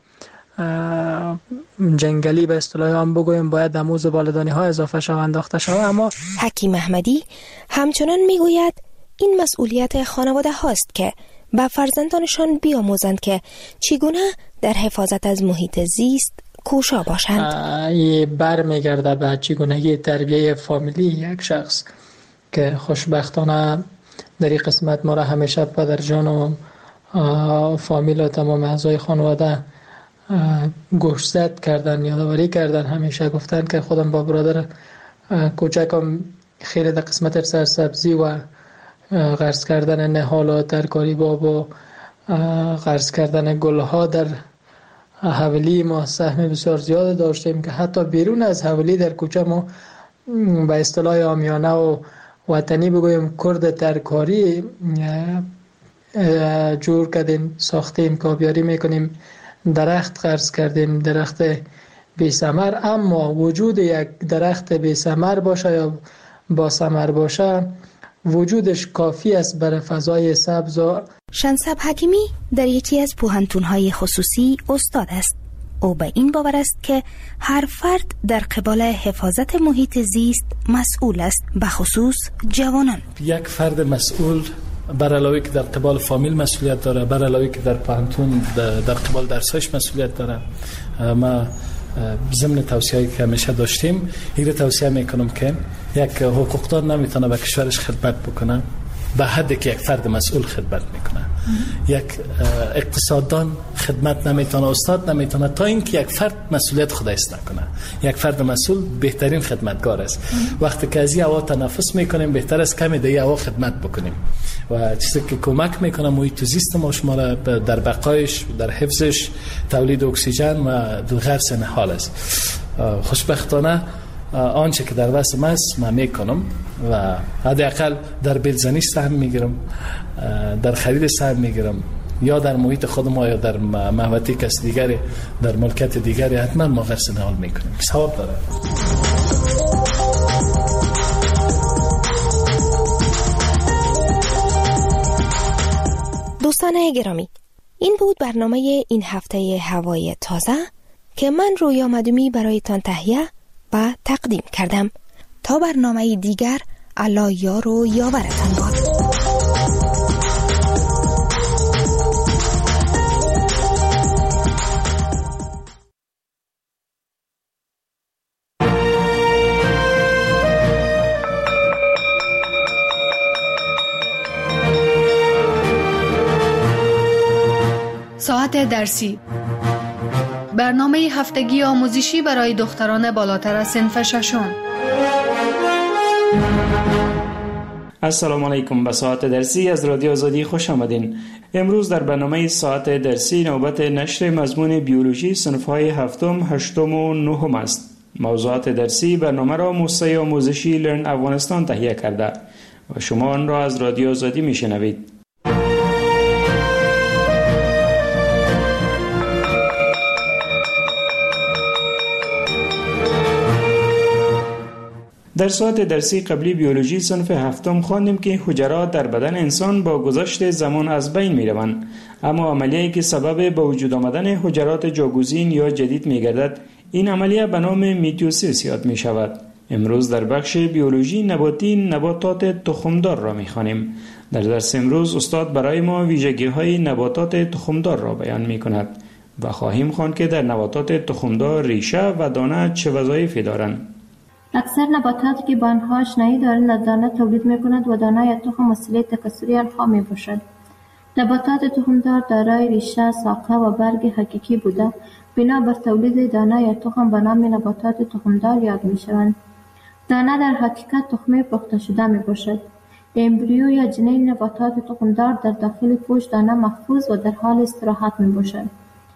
N: جنگلی به اصطلاح هم بگویم باید دمو زباله‌دانی ها اضافه شود، انداخته شود. اما
I: حکیم احمدی همچنان میگوید این مسئولیت خانواده هاست که به فرزندانشان بیاموزند که چگونه در حفاظت از محیط زیست کوشا باشند.
N: این بر میگرده به چگونگی تربیه فامیلی یک شخص که خوشبختانه در این قسمت ما را همیشه پدر جان و فامیل و تمام اعضای خانواده گوشزد کردن، یادآوری کردن، همیشه گفتن که خودم با برادر کوچکم خیلی در قسمت سرسبزی و غرس کردن نهال و ترکاری باب و غرس کردن گلها در حولی ما سهم بسیار زیاد داشتیم که حتی بیرون از حولی در کوچه ما به اصطلاح عامیانه و وطنی بگویم کرد ترکاری جور کردیم، ساختیم، کابیاری میکنیم، درخت غرس کردیم، درخت بی ثمر. اما وجود یک درخت بی ثمر باشه یا با ثمر باشه وجودش کافی است برای فضای سبز.
I: شنسب حکیمی در یکی از پوهنتون‌های خصوصی استاد است. او به این باور است که هر فرد در قبال حفاظت محیط زیست مسئول است، به خصوص جوانان.
O: یک فرد مسئول بر علاوه که در قبال فامیل مسئولیت داره، بر علاوه که در پوهنتون در قبال درسش مسئولیت داره. ما ضمن توصیه‌ای که همیشه داشتیم این توصیه میکنم که یک حقوقدان نمیتونه به کشورش خدمت بکنه به حدی که یک فرد مسئول خدمت میکنه. یک اقتصاددان خدمت نمیتونه، استاد نمیتونه تا اینکه یک فرد مسئولیت خودش نکنه. یک فرد مسئول بهترین خدمتگار است. وقتی که از این هوا تنفس میکنیم بهتر است کمی در این هوا خدمت بکنیم و چیزی که کمک میکنه محیط زیست ما شما را در بقایش، در حفظش، تولید اکسیژن و غرس نهال است. خوشبختانه آنچه که در وسم است من میکنم و حداقل در بیلزنی سهم میگیرم، در خرید سهم میگیرم، یا در محیط خودم یا در محوطه کس دیگری، در ملکت دیگری حتما ما غرس نهال میکنیم. ثواب داره.
I: دوستان گرامی، این بود برنامه این هفته هوای تازه که من رویا مدومی برایتان تهیه و تقدیم کردم. تا برنامه دیگر، الله یار و یاورتان باد.
P: ساعت درسی، برنامه هفتگی آموزشی برای دختران بالاتر از صنف ششم.
Q: السلام علیکم. به ساعت درسی از رادیو آزادی خوش آمدین. امروز در برنامه ساعت درسی نوبت نشر مضمون بیولوژی صنف‌های هفتم، هشتم و نهم است. موضوعات درسی برنامه را موسسه آموزشی لرن افغانستان تهیه کرده و شما آن را از رادیو آزادی میشنوید. در ساعت درسی قبلی بیولوژی صنف هفتم خواندیم که حجرات در بدن انسان با گذشت زمان از بین می روند، اما عملیه‌ای که سبب به وجود آمدن حجرات جاگزین یا جدید می گردد، این عملیه به نام میتوسیس یاد می شود. امروز در بخش بیولوژی نباتی نباتات تخمدار را می خوانیم. در درس امروز استاد برای ما ویژگی های نباتات تخمدار را بیان می کند و خواهیم خواند که در نباتات تخمدار ریشه و دانه چه وظایفی دارند.
R: اکثر نباتاتی که با آنها آشنایی دارند دانه تولید می‌کند و دانه یا تخم وسیله تکثری آنها می‌باشد. نباتات تخمدار دارای ریشه، ساقه و برگ حقیقی بوده بنا بر تولید دانه یا تخم به نام نباتات تخمدار یاد می‌شوند. دانه در حقیقت تخمه پخته شده می‌باشد. امبریو یا جنین نباتات تخمدار در داخل پوست دانه محفوظ و در حال استراحت می‌باشد.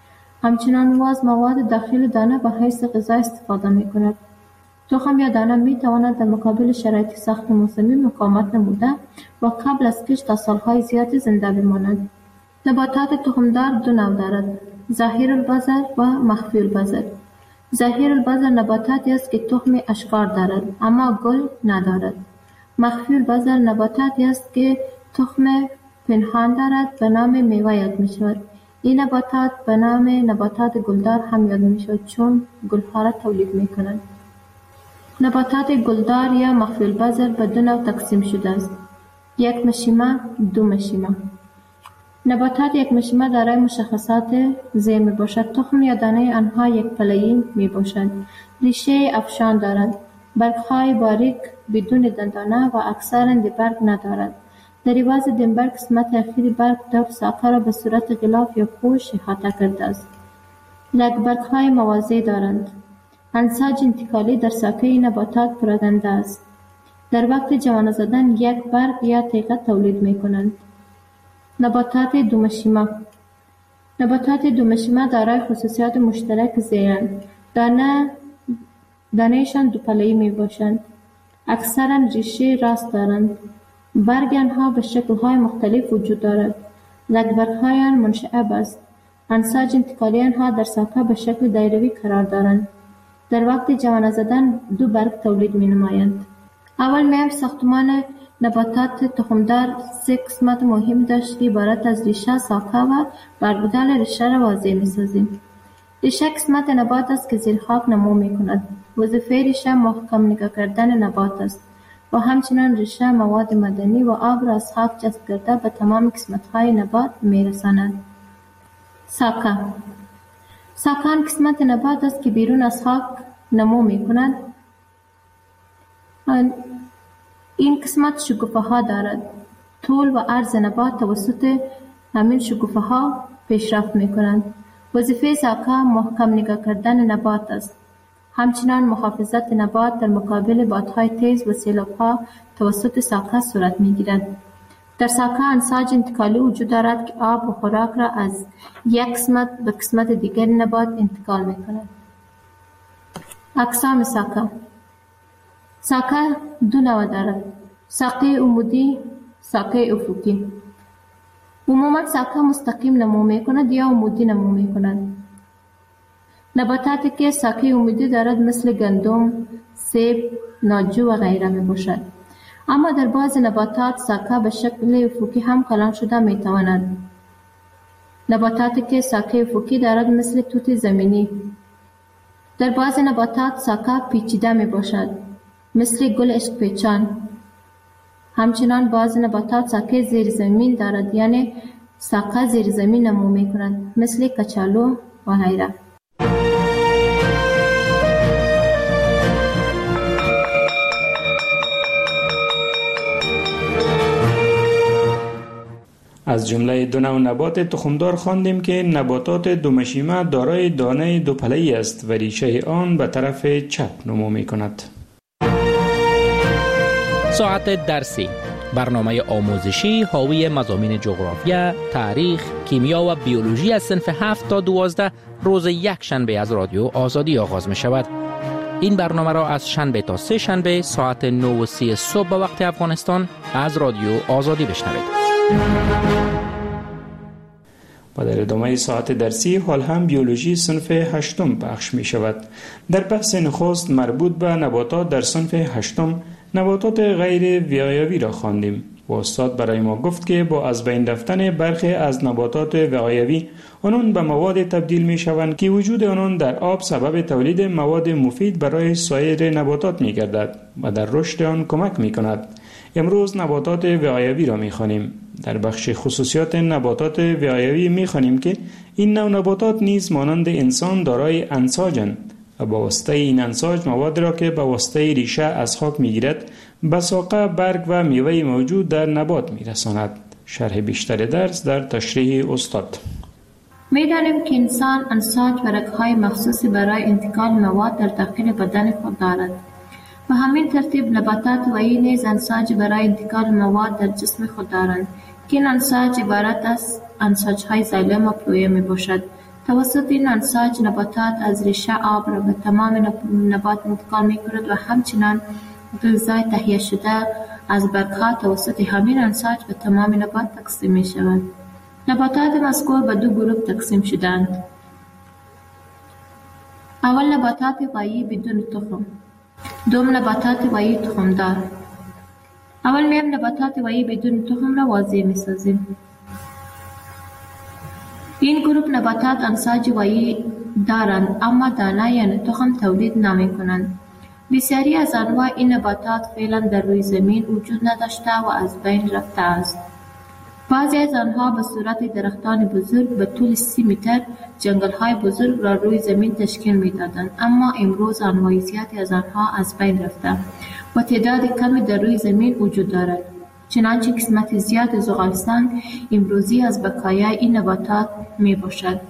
R: همچنان واز مواد داخل دانه به حیث غذا استفاده می‌کند. تخم یا دانه می تواند در مقابل شرایط سخت موسمی مقاومت نموده و قبل از کشت تا سالهای زیادی زنده بماند. نباتات تخمدار دو نوع دارد: ظاهر البذر و مخفی البذر. ظاهر البذر نباتاتی است که تخم اشکار دارد اما گل ندارد. مخفی البذر نباتاتی است که تخم پنهان دارد به نام میوه یاد می شود. این نباتات به نام نباتات گلدار هم یاد می شود چون گلها را تولید می کنند. نباتات گلدار یا مخفی البذر به دو نوع تقسیم شده است: یک مشیمه، دو مشیمه. نباتات یک مشیمه دارای مشخصات زیر می باشد. تخم یا دانه آنها یک پله‌ای می باشد. ریشه افشان دارند. برگ‌های باریک بدون دندانه و اکثراً برگ ندارد. در عوض دنبر قسمت اخیر برگ دور ساقه را به صورت غلاف یا پوش احاطه کرده است. لگ‌برگ‌های موازی دارند. انساج انتقالی در ساقه نباتات پراکنده است. در وقت جوانه زدن یک برگ یا تیغه تولید می کنند. نباتات دومشیمه. نباتات دومشیمه دارای خصوصیات مشترک زیرند. دانه دانهشان دو پله‌ای می باشند. اکثرا ریشه راست دارند. برگ آنها به شکل‌های مختلف وجود دارد. لگ‌برگ‌های آن منشعب است. انساج انتقالی آنها در ساقه به شکل دایروی قرار دارند. در وقت جوانه زدن دو برگ تولید می نمایند. اول میم ساختمان نباتات تخمدار سه قسمت مهم داشت که عبارت از ریشه، ساقه و برگودال ریشه را واضح می سازیم. ریشه قسمت نبات است که زیر خاک نمو می کند. وظیفه ریشه محکم نگاه کردن نبات است و همچنان ریشه مواد معدنی و آب را از خاک جذب کرده به تمام قسمت های نبات می رساند. ساقه. ساقه آن قسمت نبات است که بیرون از خاک نمو می کند. این قسمت شکوفه ها دارد. طول و عرض نبات توسط همین شکوفه ها پیشرفت می کنند. وظیفه ساقه محکم نگاه کردن نبات است. همچنان محافظت نبات در مقابل بادهای تیز و سیلاب ها توسط ساقه صورت می گیرد. در ساقه انساج انتقالی وجود دارد که آب و خوراک را از یک قسمت به قسمت دیگر نبات انتقال می کند. اقسام ساقه. ساقه دو نوع دارد: ساقه عمودی، ساقه افقی. عموما ساقه مستقیم نمو می کند یا عمودی نمو می کند. نباتاتی که ساقه عمودی دارد مثل گندم، سیب، ناجو و غیره می باشد. اما در بعض نباتات ساقه به شکل افقی هم کلان شده می تواند. نباتاتی که ساقه افقی دارد مثل توت زمینی. در بعض نباتات ساقه پیچیده می باشد مثل گل عشق پیچان. همچنان بعض نباتات ساقه زیر زمین دارد، یعنی ساقه زیر زمین نمو می کند مثل کچالو و غیره.
Q: از جمله دو نوع نبات تخمدار خواندیم که نباتات دومشیمه دارای دانه دو پله‌ای است و ریشه آن به طرف چپ نمو می کند.
B: ساعت درسی، برنامه آموزشی حاوی مضامین جغرافیا، تاریخ، کیمیا و بیولوژی از صنف هفت تا دوازده روز یک شنبه از رادیو آزادی آغاز می شود. این برنامه را از شنبه تا سه شنبه ساعت نه و سی صبح به وقت افغانستان از رادیو آزادی بشنوید.
Q: و در ادامه ساعت درسی حال هم بیولوژی صنف هشتم پخش می شود. در بحث نخست مربوط به نباتات در صنف هشتم نباتات غیر وقایوی را خواندیم و استاد برای ما گفت که با از بین رفتن برخی از نباتات وقایوی آنان به مواد تبدیل می شوند که وجود آنان در آب سبب تولید مواد مفید برای سایر نباتات می گردد و در رشد آن کمک می کند. امروز نباتات وقایوی را می خوانیم. در بخش خصوصیات نباتات وقایوی می خوانیم که این نوع نباتات نیز مانند انسان دارای انساجند و با واسطه این انساج مواد را که با واسطه ریشه از خاک می گیرد به ساقه، برگ و میوه موجود در نبات می رساند. شرح بیشتر درس در تشریح استاد.
R: می دانیم که انسان انساج و رگ‌های مخصوصی برای انتقال مواد در داخل بدن خود دارد. به همین ترتیب نباتات وحی نیز انساج برای انتقال مواد در جسم خود دارند که این انساج عبارت از انساج‌های زایلم و پلویه می باشد. توسط این انساج نباتات از ریشه آب را به تمام نبات انتقال می کند و همچنان غذای تهیه شده از برگ‌ها توسط همین انساج به تمام نبات تقسیم می شود. نباتات مذکور به دو گروه تقسیم شدند. اول نباتات وحی بدون تخم، دوم نباتات وحی تخمدار. اول میم نباتات وحی بدون تخم را واضح می سازیم. این گروه نباتات انساج وحی دارند اما دانه یعنی تخم تولید نمی کنند. بسیاری از انواع این نباتات فعلا در روی زمین وجود نداشته و از بین رفته است. بعضی از آنها به صورت درختان بزرگ به طول سی متر جنگل‌های بزرگ را روی زمین تشکیل می‌دادند، اما امروز انواع زیادی از آنها از بین رفته و تعداد کمی در روی زمین وجود دارد. چنانچه قسمت زیاد زغالستان امروزی از بقایای این نباتات میباشد.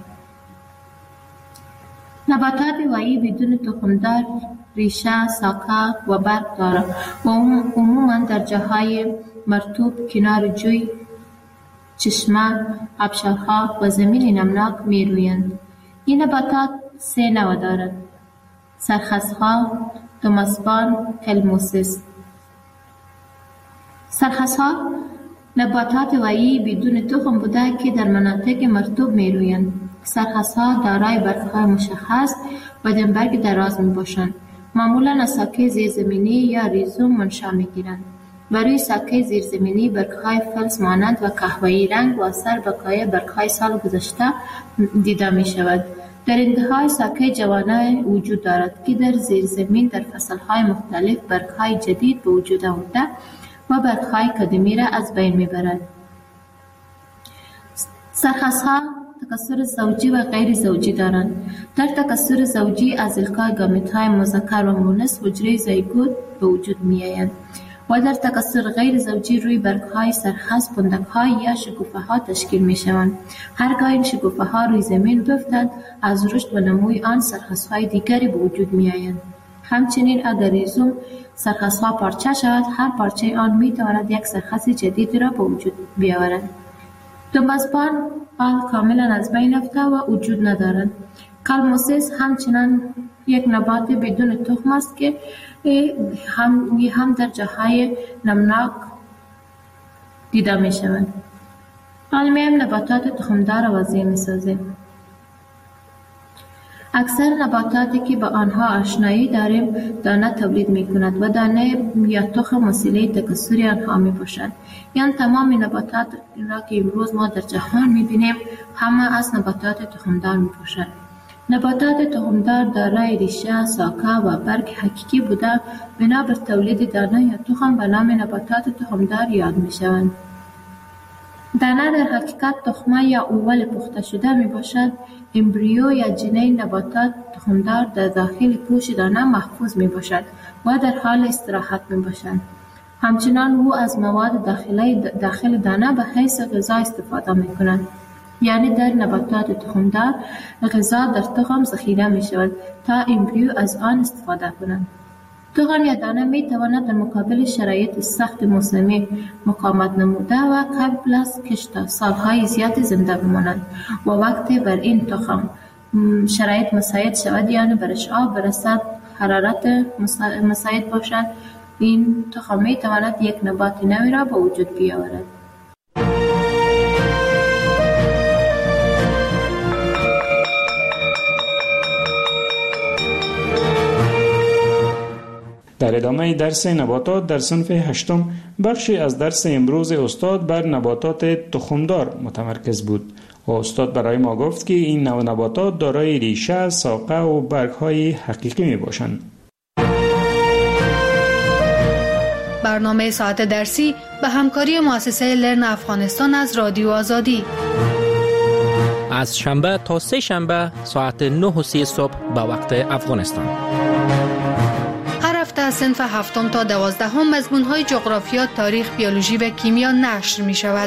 R: نباتات وحی بدون تخمدار ریشه، ساقه و برگ دارد و عموماً در جاهای مرطوب، کنار جوی، چشمه، آبشارها و زمین نمناک می رویند. این نباتات سه نوع دارد: سرخسها، دوماسپان، کلموسیس. سرخسها نباتات وحی بدون تخم بوده که در مناطق مرطوب می رویند. سرخسها دارای برگ‌های مشخص و دمبرگ دراز می باشند. معمولاً از ساکه زیرزمینی یا ریزوم منشأ می گیرند. برای ساکه زیرزمینی برگ‌های فلز مانند و قهوه‌ای رنگ و اثر بقای برگ‌های سال گذشته دیده می شود. در انتهای ساکه جوانه وجود دارد که در زیرزمین در فصل‌های مختلف برگ‌های جدید به وجود آورده و برگ‌های قدیمی را از بین می برد. سرخسها تکثر زوجی و غیر زوجی دارند. در تکثر زوجی از القای گامیت‌های مذکر و مؤنث حجره زیگوت به وجود می‌آید و در تکثر غیر زوجی روی برگ‌های سرخس پندک‌ها یا شکوفه‌ها تشکیل می‌شوند. هرگاه این شکوفه‌ها روی زمین بیفتند، از رشد و نموی آن سرخس‌های دیگری به وجود می‌آیند. همچنین اگر ریزوم سرخس‌ها پارچه شود، هر پارچه آن می‌تواند یک سرخس جدید را به وجود بیاورد. دوماسپان آن کاملا از بین رفته و وجود ندارد. کلموسیس همچنان یک نبات بدون تخم است که هم هم در جاهای نمناک دیده می شود. علمیم نباتات تخمدار را وضعی می سازیم. اکثر نباتاتی که با آنها آشنایی داریم دانه تولید می کند و دانه یا تخم وسیله تکثری آنها می باشد. یعنی تمام نباتات را که امروز ما در جهان می بینیم همه از نباتات تخمدار می باشد. نباتات تخمدار دارای ریشه، ساقه و برگ حقیقی بوده بنا بر تولید دانه یا تخم به نام نباتات تخمدار یاد می شوند. دانه در حقیقت تخمه یا اول پخته شده می باشد. امبریو یا جنین نباتات تخمدار در داخل پوش دانه محفوظ می باشد و در حال استراحت می باشند. همچنان او از مواد داخلی داخل دانه به حیث غذا استفاده می کنند. یعنی در نباتات تخمدار غذا در تخم ذخیره می شود تا امبریو از آن استفاده کنند. تخم یا دانه می تواند در مقابل شرایط سخت موسمی مقاومت نموده و قبل از کشت سالهای زیادی زنده بمانند و وقتی بر این تخم شرایط مساعد شود یعنی برش آب برسد حرارت مساعد باشد، این تخم می تواند یک نبات نوی را به وجود بیاورد.
Q: در ادامه درس نباتات در صنف هشتم بخشی از درس امروز استاد بر نباتات تخمدار متمرکز بود و استاد برای ما گفت که این نوع نباتات دارای ریشه، ساقه و برگ‌های حقیقی می باشند.
P: برنامه ساعت درسی به همکاری مؤسسه لرن افغانستان از رادیو آزادی
B: از شنبه تا سه شنبه ساعت نه و سی صبح به وقت افغانستان.
P: هر هفته از صنف هفتم تا دوازدهم مضمون‌های جغرافیا، تاریخ، بیولوژی و کیمیا نشر می شود.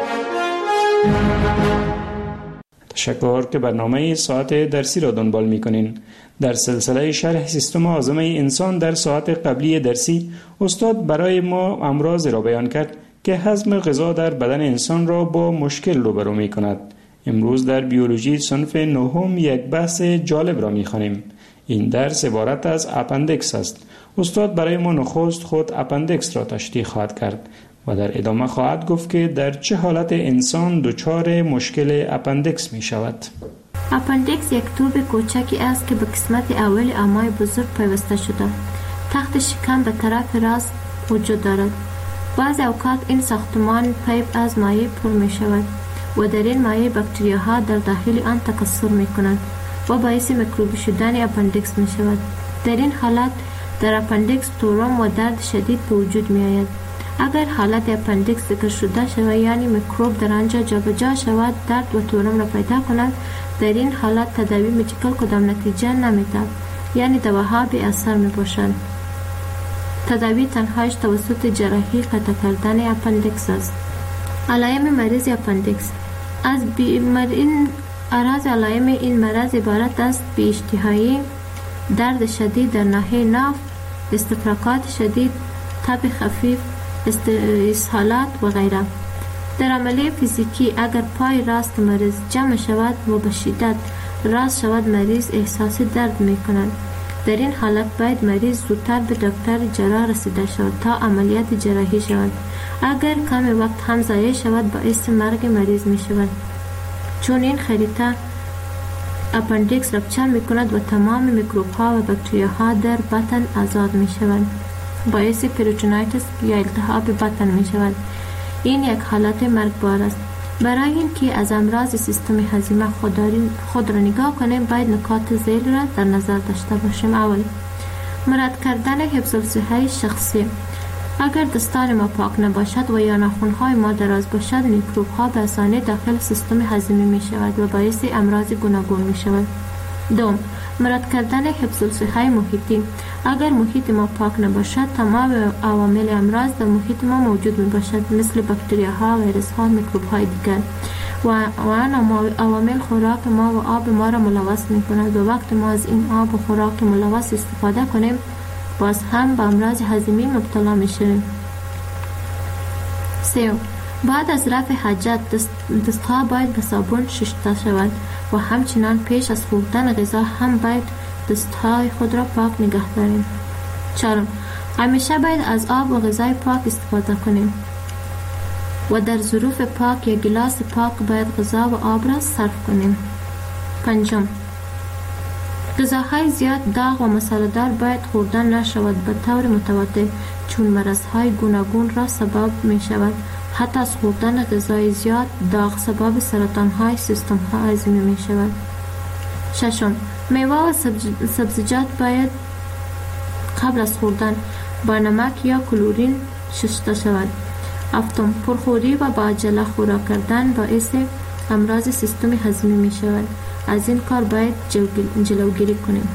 Q: تشکر که برنامه ساعت درسی را دنبال می کنین. در سلسله شرح سیستم هاضمه انسان در ساعت قبلی درسی استاد برای ما امراض را بیان کرد که هضم غذا در بدن انسان را با مشکل روبرو می کند. امروز در بیولوژی صنف نهم یک بحث جالب را می خوانیم. این درس عبارت از اپندکس است. استاد برای ما نخست خود اپندکس را تشریح خواهد کرد و در ادامه خواهد گفت که در چه حالت انسان دچار مشکل اپندکس می شود.
R: اپندکس یک توب کوچکی است که به قسمت اول امعای بزرگ پیوسته شده. تخت شکم به طرف راست وجود دارد. بعضی اوقات این ساختمان پیپ از مایع پر می شود و در این مایع باکتریاها در داخل آن تکثر می کنند و باعث میکروبی شدن اپندکس می شود. در این حالت در اپندکس تورم و درد شدید به وجود می آید. اگر حالت اپندکس ذکر شده شود، یعنی میکروب در آنجا جابجا شود، درد و تورم را پیدا کند، در این حالت تداوی مدیکال کدام نتیجه نمی‌دهد، یعنی دواها بی اثر می باشند. تداوی تنهایش توسط جراحی قطع کردن اپندکس است. علائم مریض اپندکس از بیمار این اعراض علائم این مرض عبارت است بی اشتهایی، درد شدید در ناحیه ناف، استفراغات شدید، تب خفیف، اسهالات و غیره. در عملیه فیزیکی اگر پای راست مریض جمع شود و به شدت راست شود، مریض احساس درد می کند. در این حالت باید مریض زودتر به دکتر جراح رسیده شود تا عملیات جراحی شود. اگر کم وقت هم ضایع شود باعث مرگ مریض می شود، چون این خریطه اپندکس رپچر می کند و تمام میکروب ها و باکتریا ها در بطن آزاد می شوند. باعث پریتونایتس یا التهاب بطن می شود. این یک حالت مرگبار است. برای اینکه از امراض سیستم هضمی خود را نگاه کنیم باید نکات ذیل را در نظر داشته باشیم. اول، مراد کردن حفظ الصحه شخصی. اگر دستان ما پاک نباشد و یا ناخن‌های ما دراز باشد، میکروب ها به آسانی داخل سیستم هضمی می شود و باعث امراض گوناگون می شود. دوم، مراد کردن حفظ الصحه محیطی. اگر محیط ما پاک نباشد، تمام عوامل امراض در محیط ما موجود می باشد، مثل باکتریاها، ویروس ها، میکروب های دیگر و آن عوامل خوراک ما و آب ما را ملوث می کند و وقت ما از این آب و خوراک ملوث استفاده کنیم باز هم به امراض هضمی مبتلا می شویم. سوم، بعد از رفع حاجت دست دستها باید به صابون شسته شود و همچنان پیش از خوردن غذا هم باید دستهای خود را پاک نگه داریم. چهارم، همیشه باید از آب و غذای پاک استفاده کنیم و در ظروف پاک یا گلاس پاک باید غذا و آب را صرف کنیم. پنجم، غذاهای زیاد داغ و مساله‌دار باید خوردن نشود به طور متواتر، چون مرضهای گوناگون را سبب می شود. حتی از خوردن غذای زیاد داغ سبب سرطان‌های سیستم هضمی می شود. ششم، میوه و سبزیجات باید قبل از خوردن با نمک یا کلورین شسته شود. هفتم، پرخوری و با عجله خوراک کردن باعث امراض سیستم هضمی می شود. از این کار باید جلوگیری کنیم.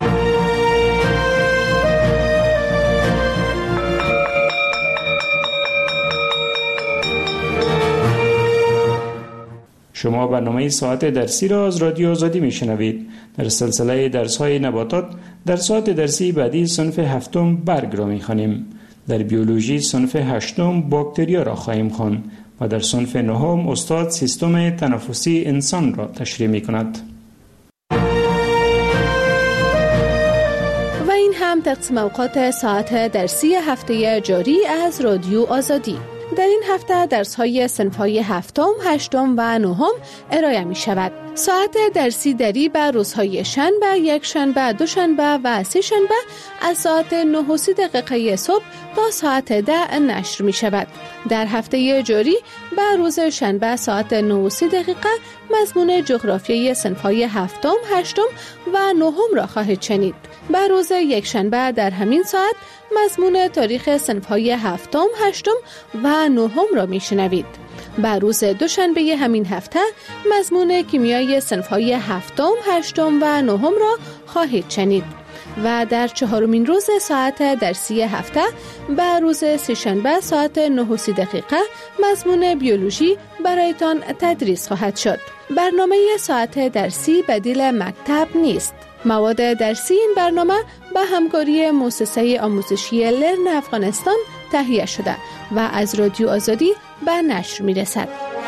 Q: شما برنامه ساعت درسی را از رادیو آزادی میشنوید. در سلسله درس‌های نباتات در ساعت درسی بعدی صنف هفتم برگ را می‌خوانیم. در بیولوژی صنف هشتم باکتریا را خواهیم خواند و در صنف نهم استاد سیستم تنفسی انسان را تشریح می‌کند.
D: و این
S: هم تقسیم اوقات ساعت درسی هفته جاری از رادیو آزادی. در این هفته درس‌های صنف‌های هفتم، هشتم و نهم ارائه می شود. ساعت درسی دری به روزهای شنبه، یک شنبه، دو شنبه و سه شنبه از ساعت نه و سی دقیقه صبح تا ساعت ده نشر می شود. در هفته جاری به روز شنبه ساعت نه و سی دقیقه مضمون جغرافیای صنف‌های هفتم، هشتم و نهم را خواهید شنید. به روز یک شنبه در همین ساعت مضمون تاریخ صنف‌های هفتم، هشتم و نهم را میشنوید. به روز دوشنبه همین هفته مضمون کیمیای صنف‌های هفتم، هشتم و نهم را خواهید شنید. و در چهارمین روز ساعت درسی هفته به روز سه‌شنبه ساعت نه و سی دقیقه مضمون بیولوژی برایتان تدریس خواهد شد. برنامه ساعت درسی بدیل مکتب نیست. مواد درسی این برنامه به همکاری مؤسسه آموزشی لرن افغانستان تهیه شده و از رادیو آزادی به نشر می رسد.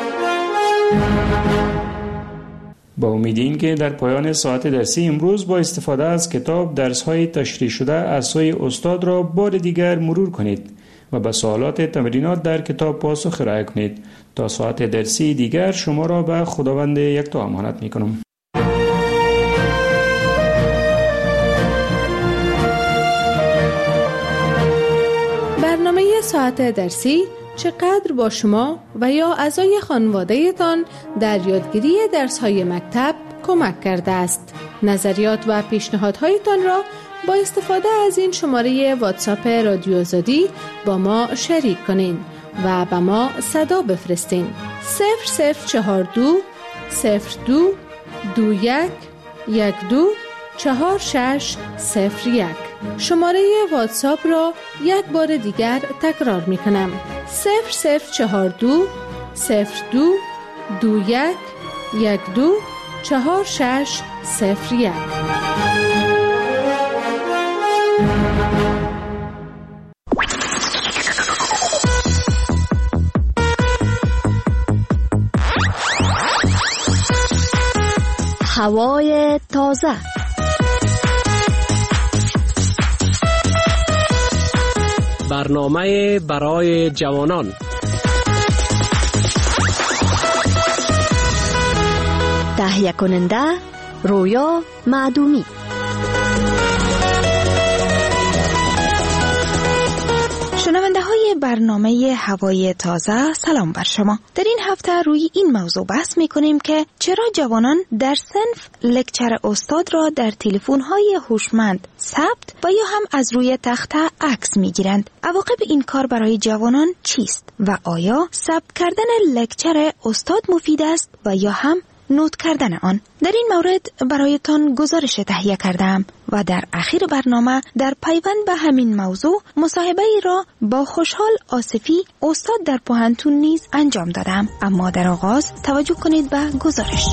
Q: با امید این که در پایان ساعت درسی امروز با استفاده از کتاب درس‌های تشریح شده از سوی استاد را بار دیگر مرور کنید و به سوالات تمرینات در کتاب پاسخ ارائه کنید. تا ساعت درسی دیگر شما را به خداوند یکتا امانت می‌کنم.
S: برنامه ساعت درسی چقدر با شما و یا اعضای خانواده تان در یادگیری درس‌های مکتب کمک کرده است؟ نظریات و پیشنهادهایتان را با استفاده از این شماره واتساپ رادیو آزادی با ما شریک کنین و به ما صدا بفرستین. صفر صفر چهار دو صفر دو دو یک یک دو چهار شش صفر یک. شماره واتساپ را یک بار دیگر تکرار می کنم. صفر صفر چهار دو صفر دو دو یک یک دو چهار شش صفر یک.
G: هوای تازه.
H: برنامه برای جوانان.
G: تهیه کننده رویا معدومی.
I: شنونده های برنامه هوای تازه، سلام بر شما. در این هفته روی این موضوع بحث می کنیم که چرا جوانان در صنف لکچر استاد را در تلفن های هوشمند ثبت و یا هم از روی تخته عکس می گیرند. عواقب این کار برای جوانان چیست و آیا ثبت کردن لکچر استاد مفید است و یا هم نوت کردن آن؟ در این مورد برایتان گزارش تهیه کردم و در اخیر برنامه در پیوند به همین موضوع مصاحبه ای را با خوشحال آصفی استاد در پوهنتون نیز انجام دادم. اما در آغاز توجه کنید به گزارش.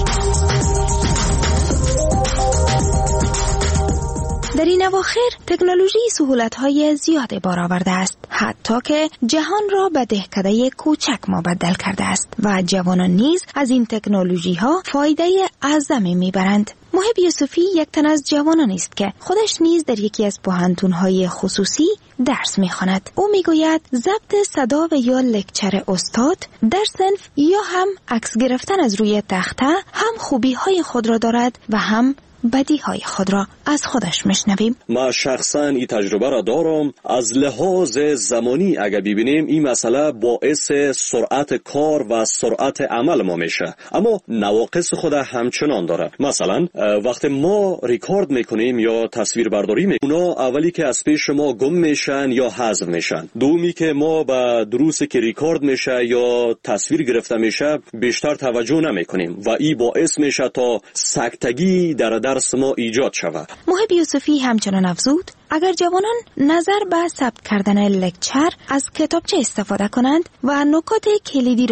I: در این اواخر تکنولوژی سهولت‌های زیاد بار آورده است، حتی که جهان را به دهکده کوچک مبدل کرده است و جوانان نیز از این تکنولوژی‌ها فایده اعظمی می‌برند. محب یوسفی یک تن از جوانان است که خودش نیز در یکی از پوهنتون‌های خصوصی درس می‌خواند. او می‌گوید ضبط صدا و یا لکچر استاد در صنف یا هم عکس گرفتن از روی تخته هم خوبی‌های خود را دارد و هم بدیهای خود را از خودش میشنویم.
T: ما شخصا این تجربه را دارم. از لحاظ زمانی اگر ببینیم این مسئله باعث سرعت کار و سرعت عمل ما میشه، اما نواقص خود همچنان داره. مثلا وقتی ما ریکارد میکنیم یا تصویر برداری میکنیم، اونا اولی که از پیش ما گم میشن یا حذف میشن. دومی که ما به دروسی که ریکارد میشه یا تصویر گرفته میشه بیشتر توجه نمیکنیم و این باعث میشه تا سکتگی در درس ما ایجاد شود.
I: محب یوسفی همچنان افزود اگر جوانان نظر به ثبت کردن لکچر از کتابچه استفاده کنند و نکات کلیدی را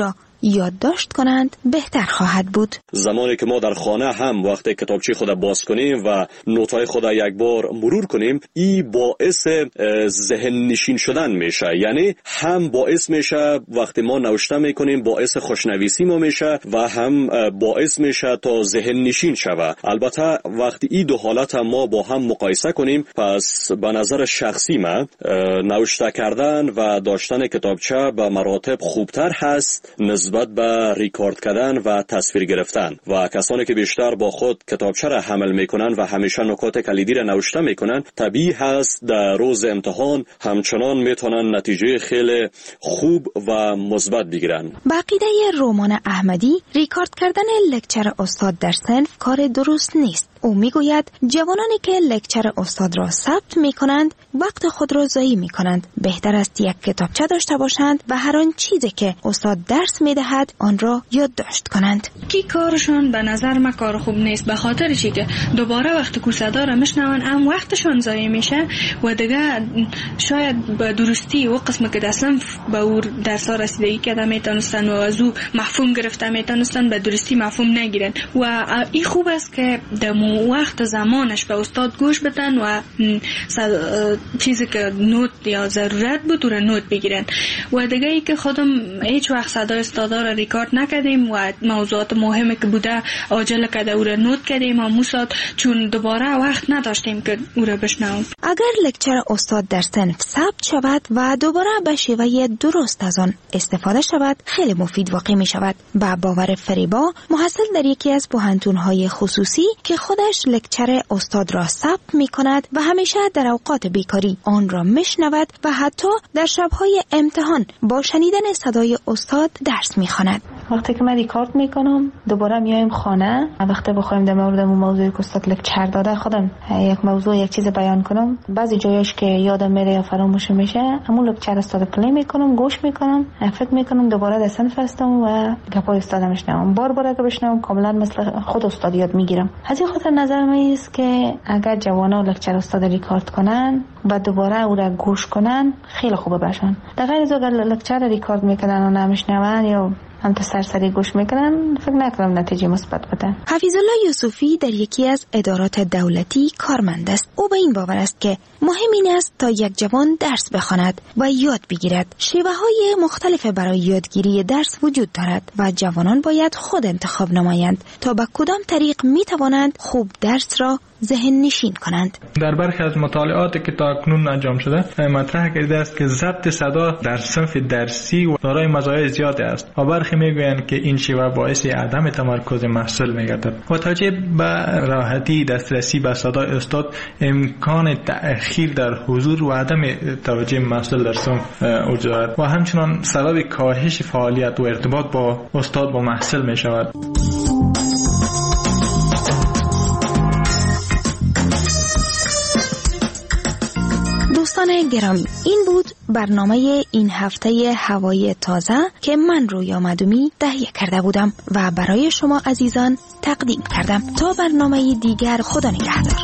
I: یادداشت کنند بهتر خواهد بود.
T: زمانی که ما در خانه هم وقتی کتابچه خود باز کنیم و نوت‌های خود یک بار مرور کنیم، این باعث ذهن نشین شدن میشه. یعنی هم باعث میشه وقتی ما نوشته میکنیم باعث خوشنویسی ما میشه و هم باعث میشه تا ذهن نشین شوه. البته وقتی این دو حالت ما با هم مقایسه کنیم، پس به نظر شخصی من نوشته کردن و داشتن کتابچه به مراتب خوبتر هست نسبت به ریکارد کردن و تصویر گرفتن. و کسانی که بیشتر با خود کتابچه را حمل میکنن و همیشه نکات کلیدی را نوشته میکنن، طبیعی هست در روز امتحان همچنان میتونن نتیجه خیلی خوب و مثبت بگیرن.
I: بقیده رومان احمدی، ریکارد کردن لکچر استاد در صنف کار درست نیست. او میگوید جوانانی که لکچر استاد را ثبت میکنند وقت خود را ضایع میکنند. بهتر است یک کتابچه داشته باشند و هر آن چیزی که استاد درس میدهد آن را یادداشت کنند.
U: کی کارشون به نظر من کار خوب نیست، به خاطر چی که دوباره وقتی که صدا را میشنون هم وقتشون ضایع میشه و دیگه شاید به درستی و قسم که دستم به او درس ها رسیدگی کرده میتونستن و از او مفهوم گرفته میتونستن به درستی مفهوم نگیرن. و این خوب است که دمو وقت زمانش به استاد گوش بدن و چیزی که نوت یا ضرورت بود او را نوت بگیرن. و دیگه ای که خودم هیچ وقت صدای استادا را ریکارد نکردیم و موضوعات مهمی که بوده عاجل کرده او را نوت کردیم و موساد چون دوباره وقت نداشتیم که او را بشنویم.
I: اگر لکچر استاد در صنف ثبت شود و دوباره به شیوه درست از آن استفاده شود خیلی مفید واقع می شود. با باور فریبا، محصل در یکی از پوهنتون‌های خصوصی که خودش لکچر استاد را ثبت می کند و همیشه در اوقات بیکاری آن را میشنود و حتی در شب‌های امتحان با شنیدن صدای استاد درس می‌خواند.
R: وقتی که من ریکارد میکنم دوباره میایم خانه، وقتی بخوایم در مورد اون موضوعی که استاد لکچر داده خودم یک موضوع یک چیز بیان کنم، بعضی جایش که یادم میره یا فراموش میشه همون لکچر استاد پلی میکنم، گوش میکنم، فکر میکنم دوباره در صنف هستم و گپای استاد میشنوم. بار بار که بشنوم کاملا مثل خود استاد یاد میگیرم. از این خاطر نظر من است که اگر جوانا لکچر استاد ریکارد کنن و دوباره او را گوش کنن خیلی خوبه باشن. در غیر از اگر لکچر ریکارد میکنن و نمیشنون یا هم تا سرسری گوش میکنن فکر نکنم نتیجه مثبت بده.
I: حفیظ الله یوسفی در یکی از ادارات دولتی کارمند است. او به این باور است که مهم این است تا یک جوان درس بخواند و یاد بگیرد. شیوه های مختلف برای یادگیری درس وجود دارد و جوانان باید خود انتخاب نمایند تا به کدام طریق میتوانند خوب درس را ذهن نشین کنند.
V: در برخی از مطالعاتی که تا اکنون انجام شده مطرح کرده است که ضبط صدا در صنف درسی و دارای مزایای زیادی است و برخی میگویند که این شیوه باعث عدم تمرکز محصل میگردد. با توجه به راحتی دسترسی به صدای استاد، امکان تأخیر در حضور و عدم توجه محصل در صنف وجود دارد و همچنان سبب کاهش فعالیت و ارتباط با استاد با محصل می شود.
I: دوستان گرامی، این بود برنامه این هفته هوای تازه که من رویا مدومی تهیه کرده بودم و برای شما عزیزان تقدیم کردم. تا برنامه دیگر، خدا نگهدار.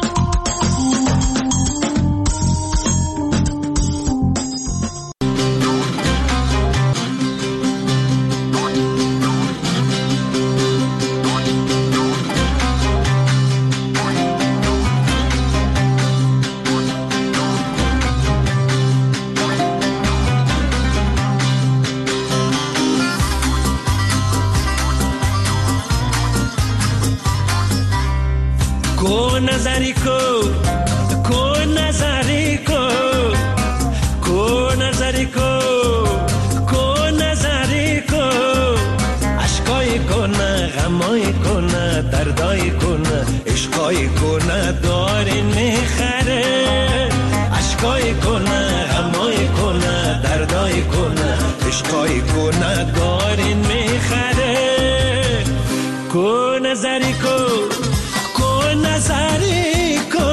W: नजरी को को नजरी को को नजरी को को नजरी को عشقای کنه غمای کنه دردای کنه عشقای کنه دارین میخره عشقای کنه غمای کنه دردای کنه عشقای کنه دارین میخره کو نظری کو نظری کو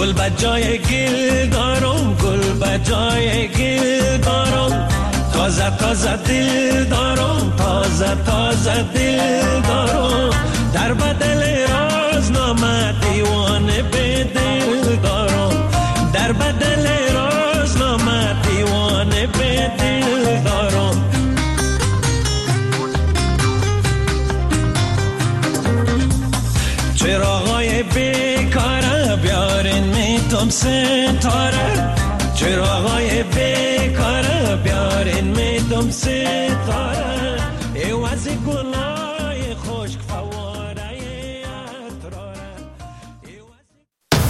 W: گل بجای گل دارم، گل بجای گل دارم، تازه تازه دل دارم، تازه تازه دل دارم، در بدل رازنامه دیوانه به دل دارم، در بدل رازنامه دیوانه به دل دارم. چراغای بیکاره بیارین میتم ستاره، چراغای بیکاره بیارین میتم ستاره، ایوازی گلاب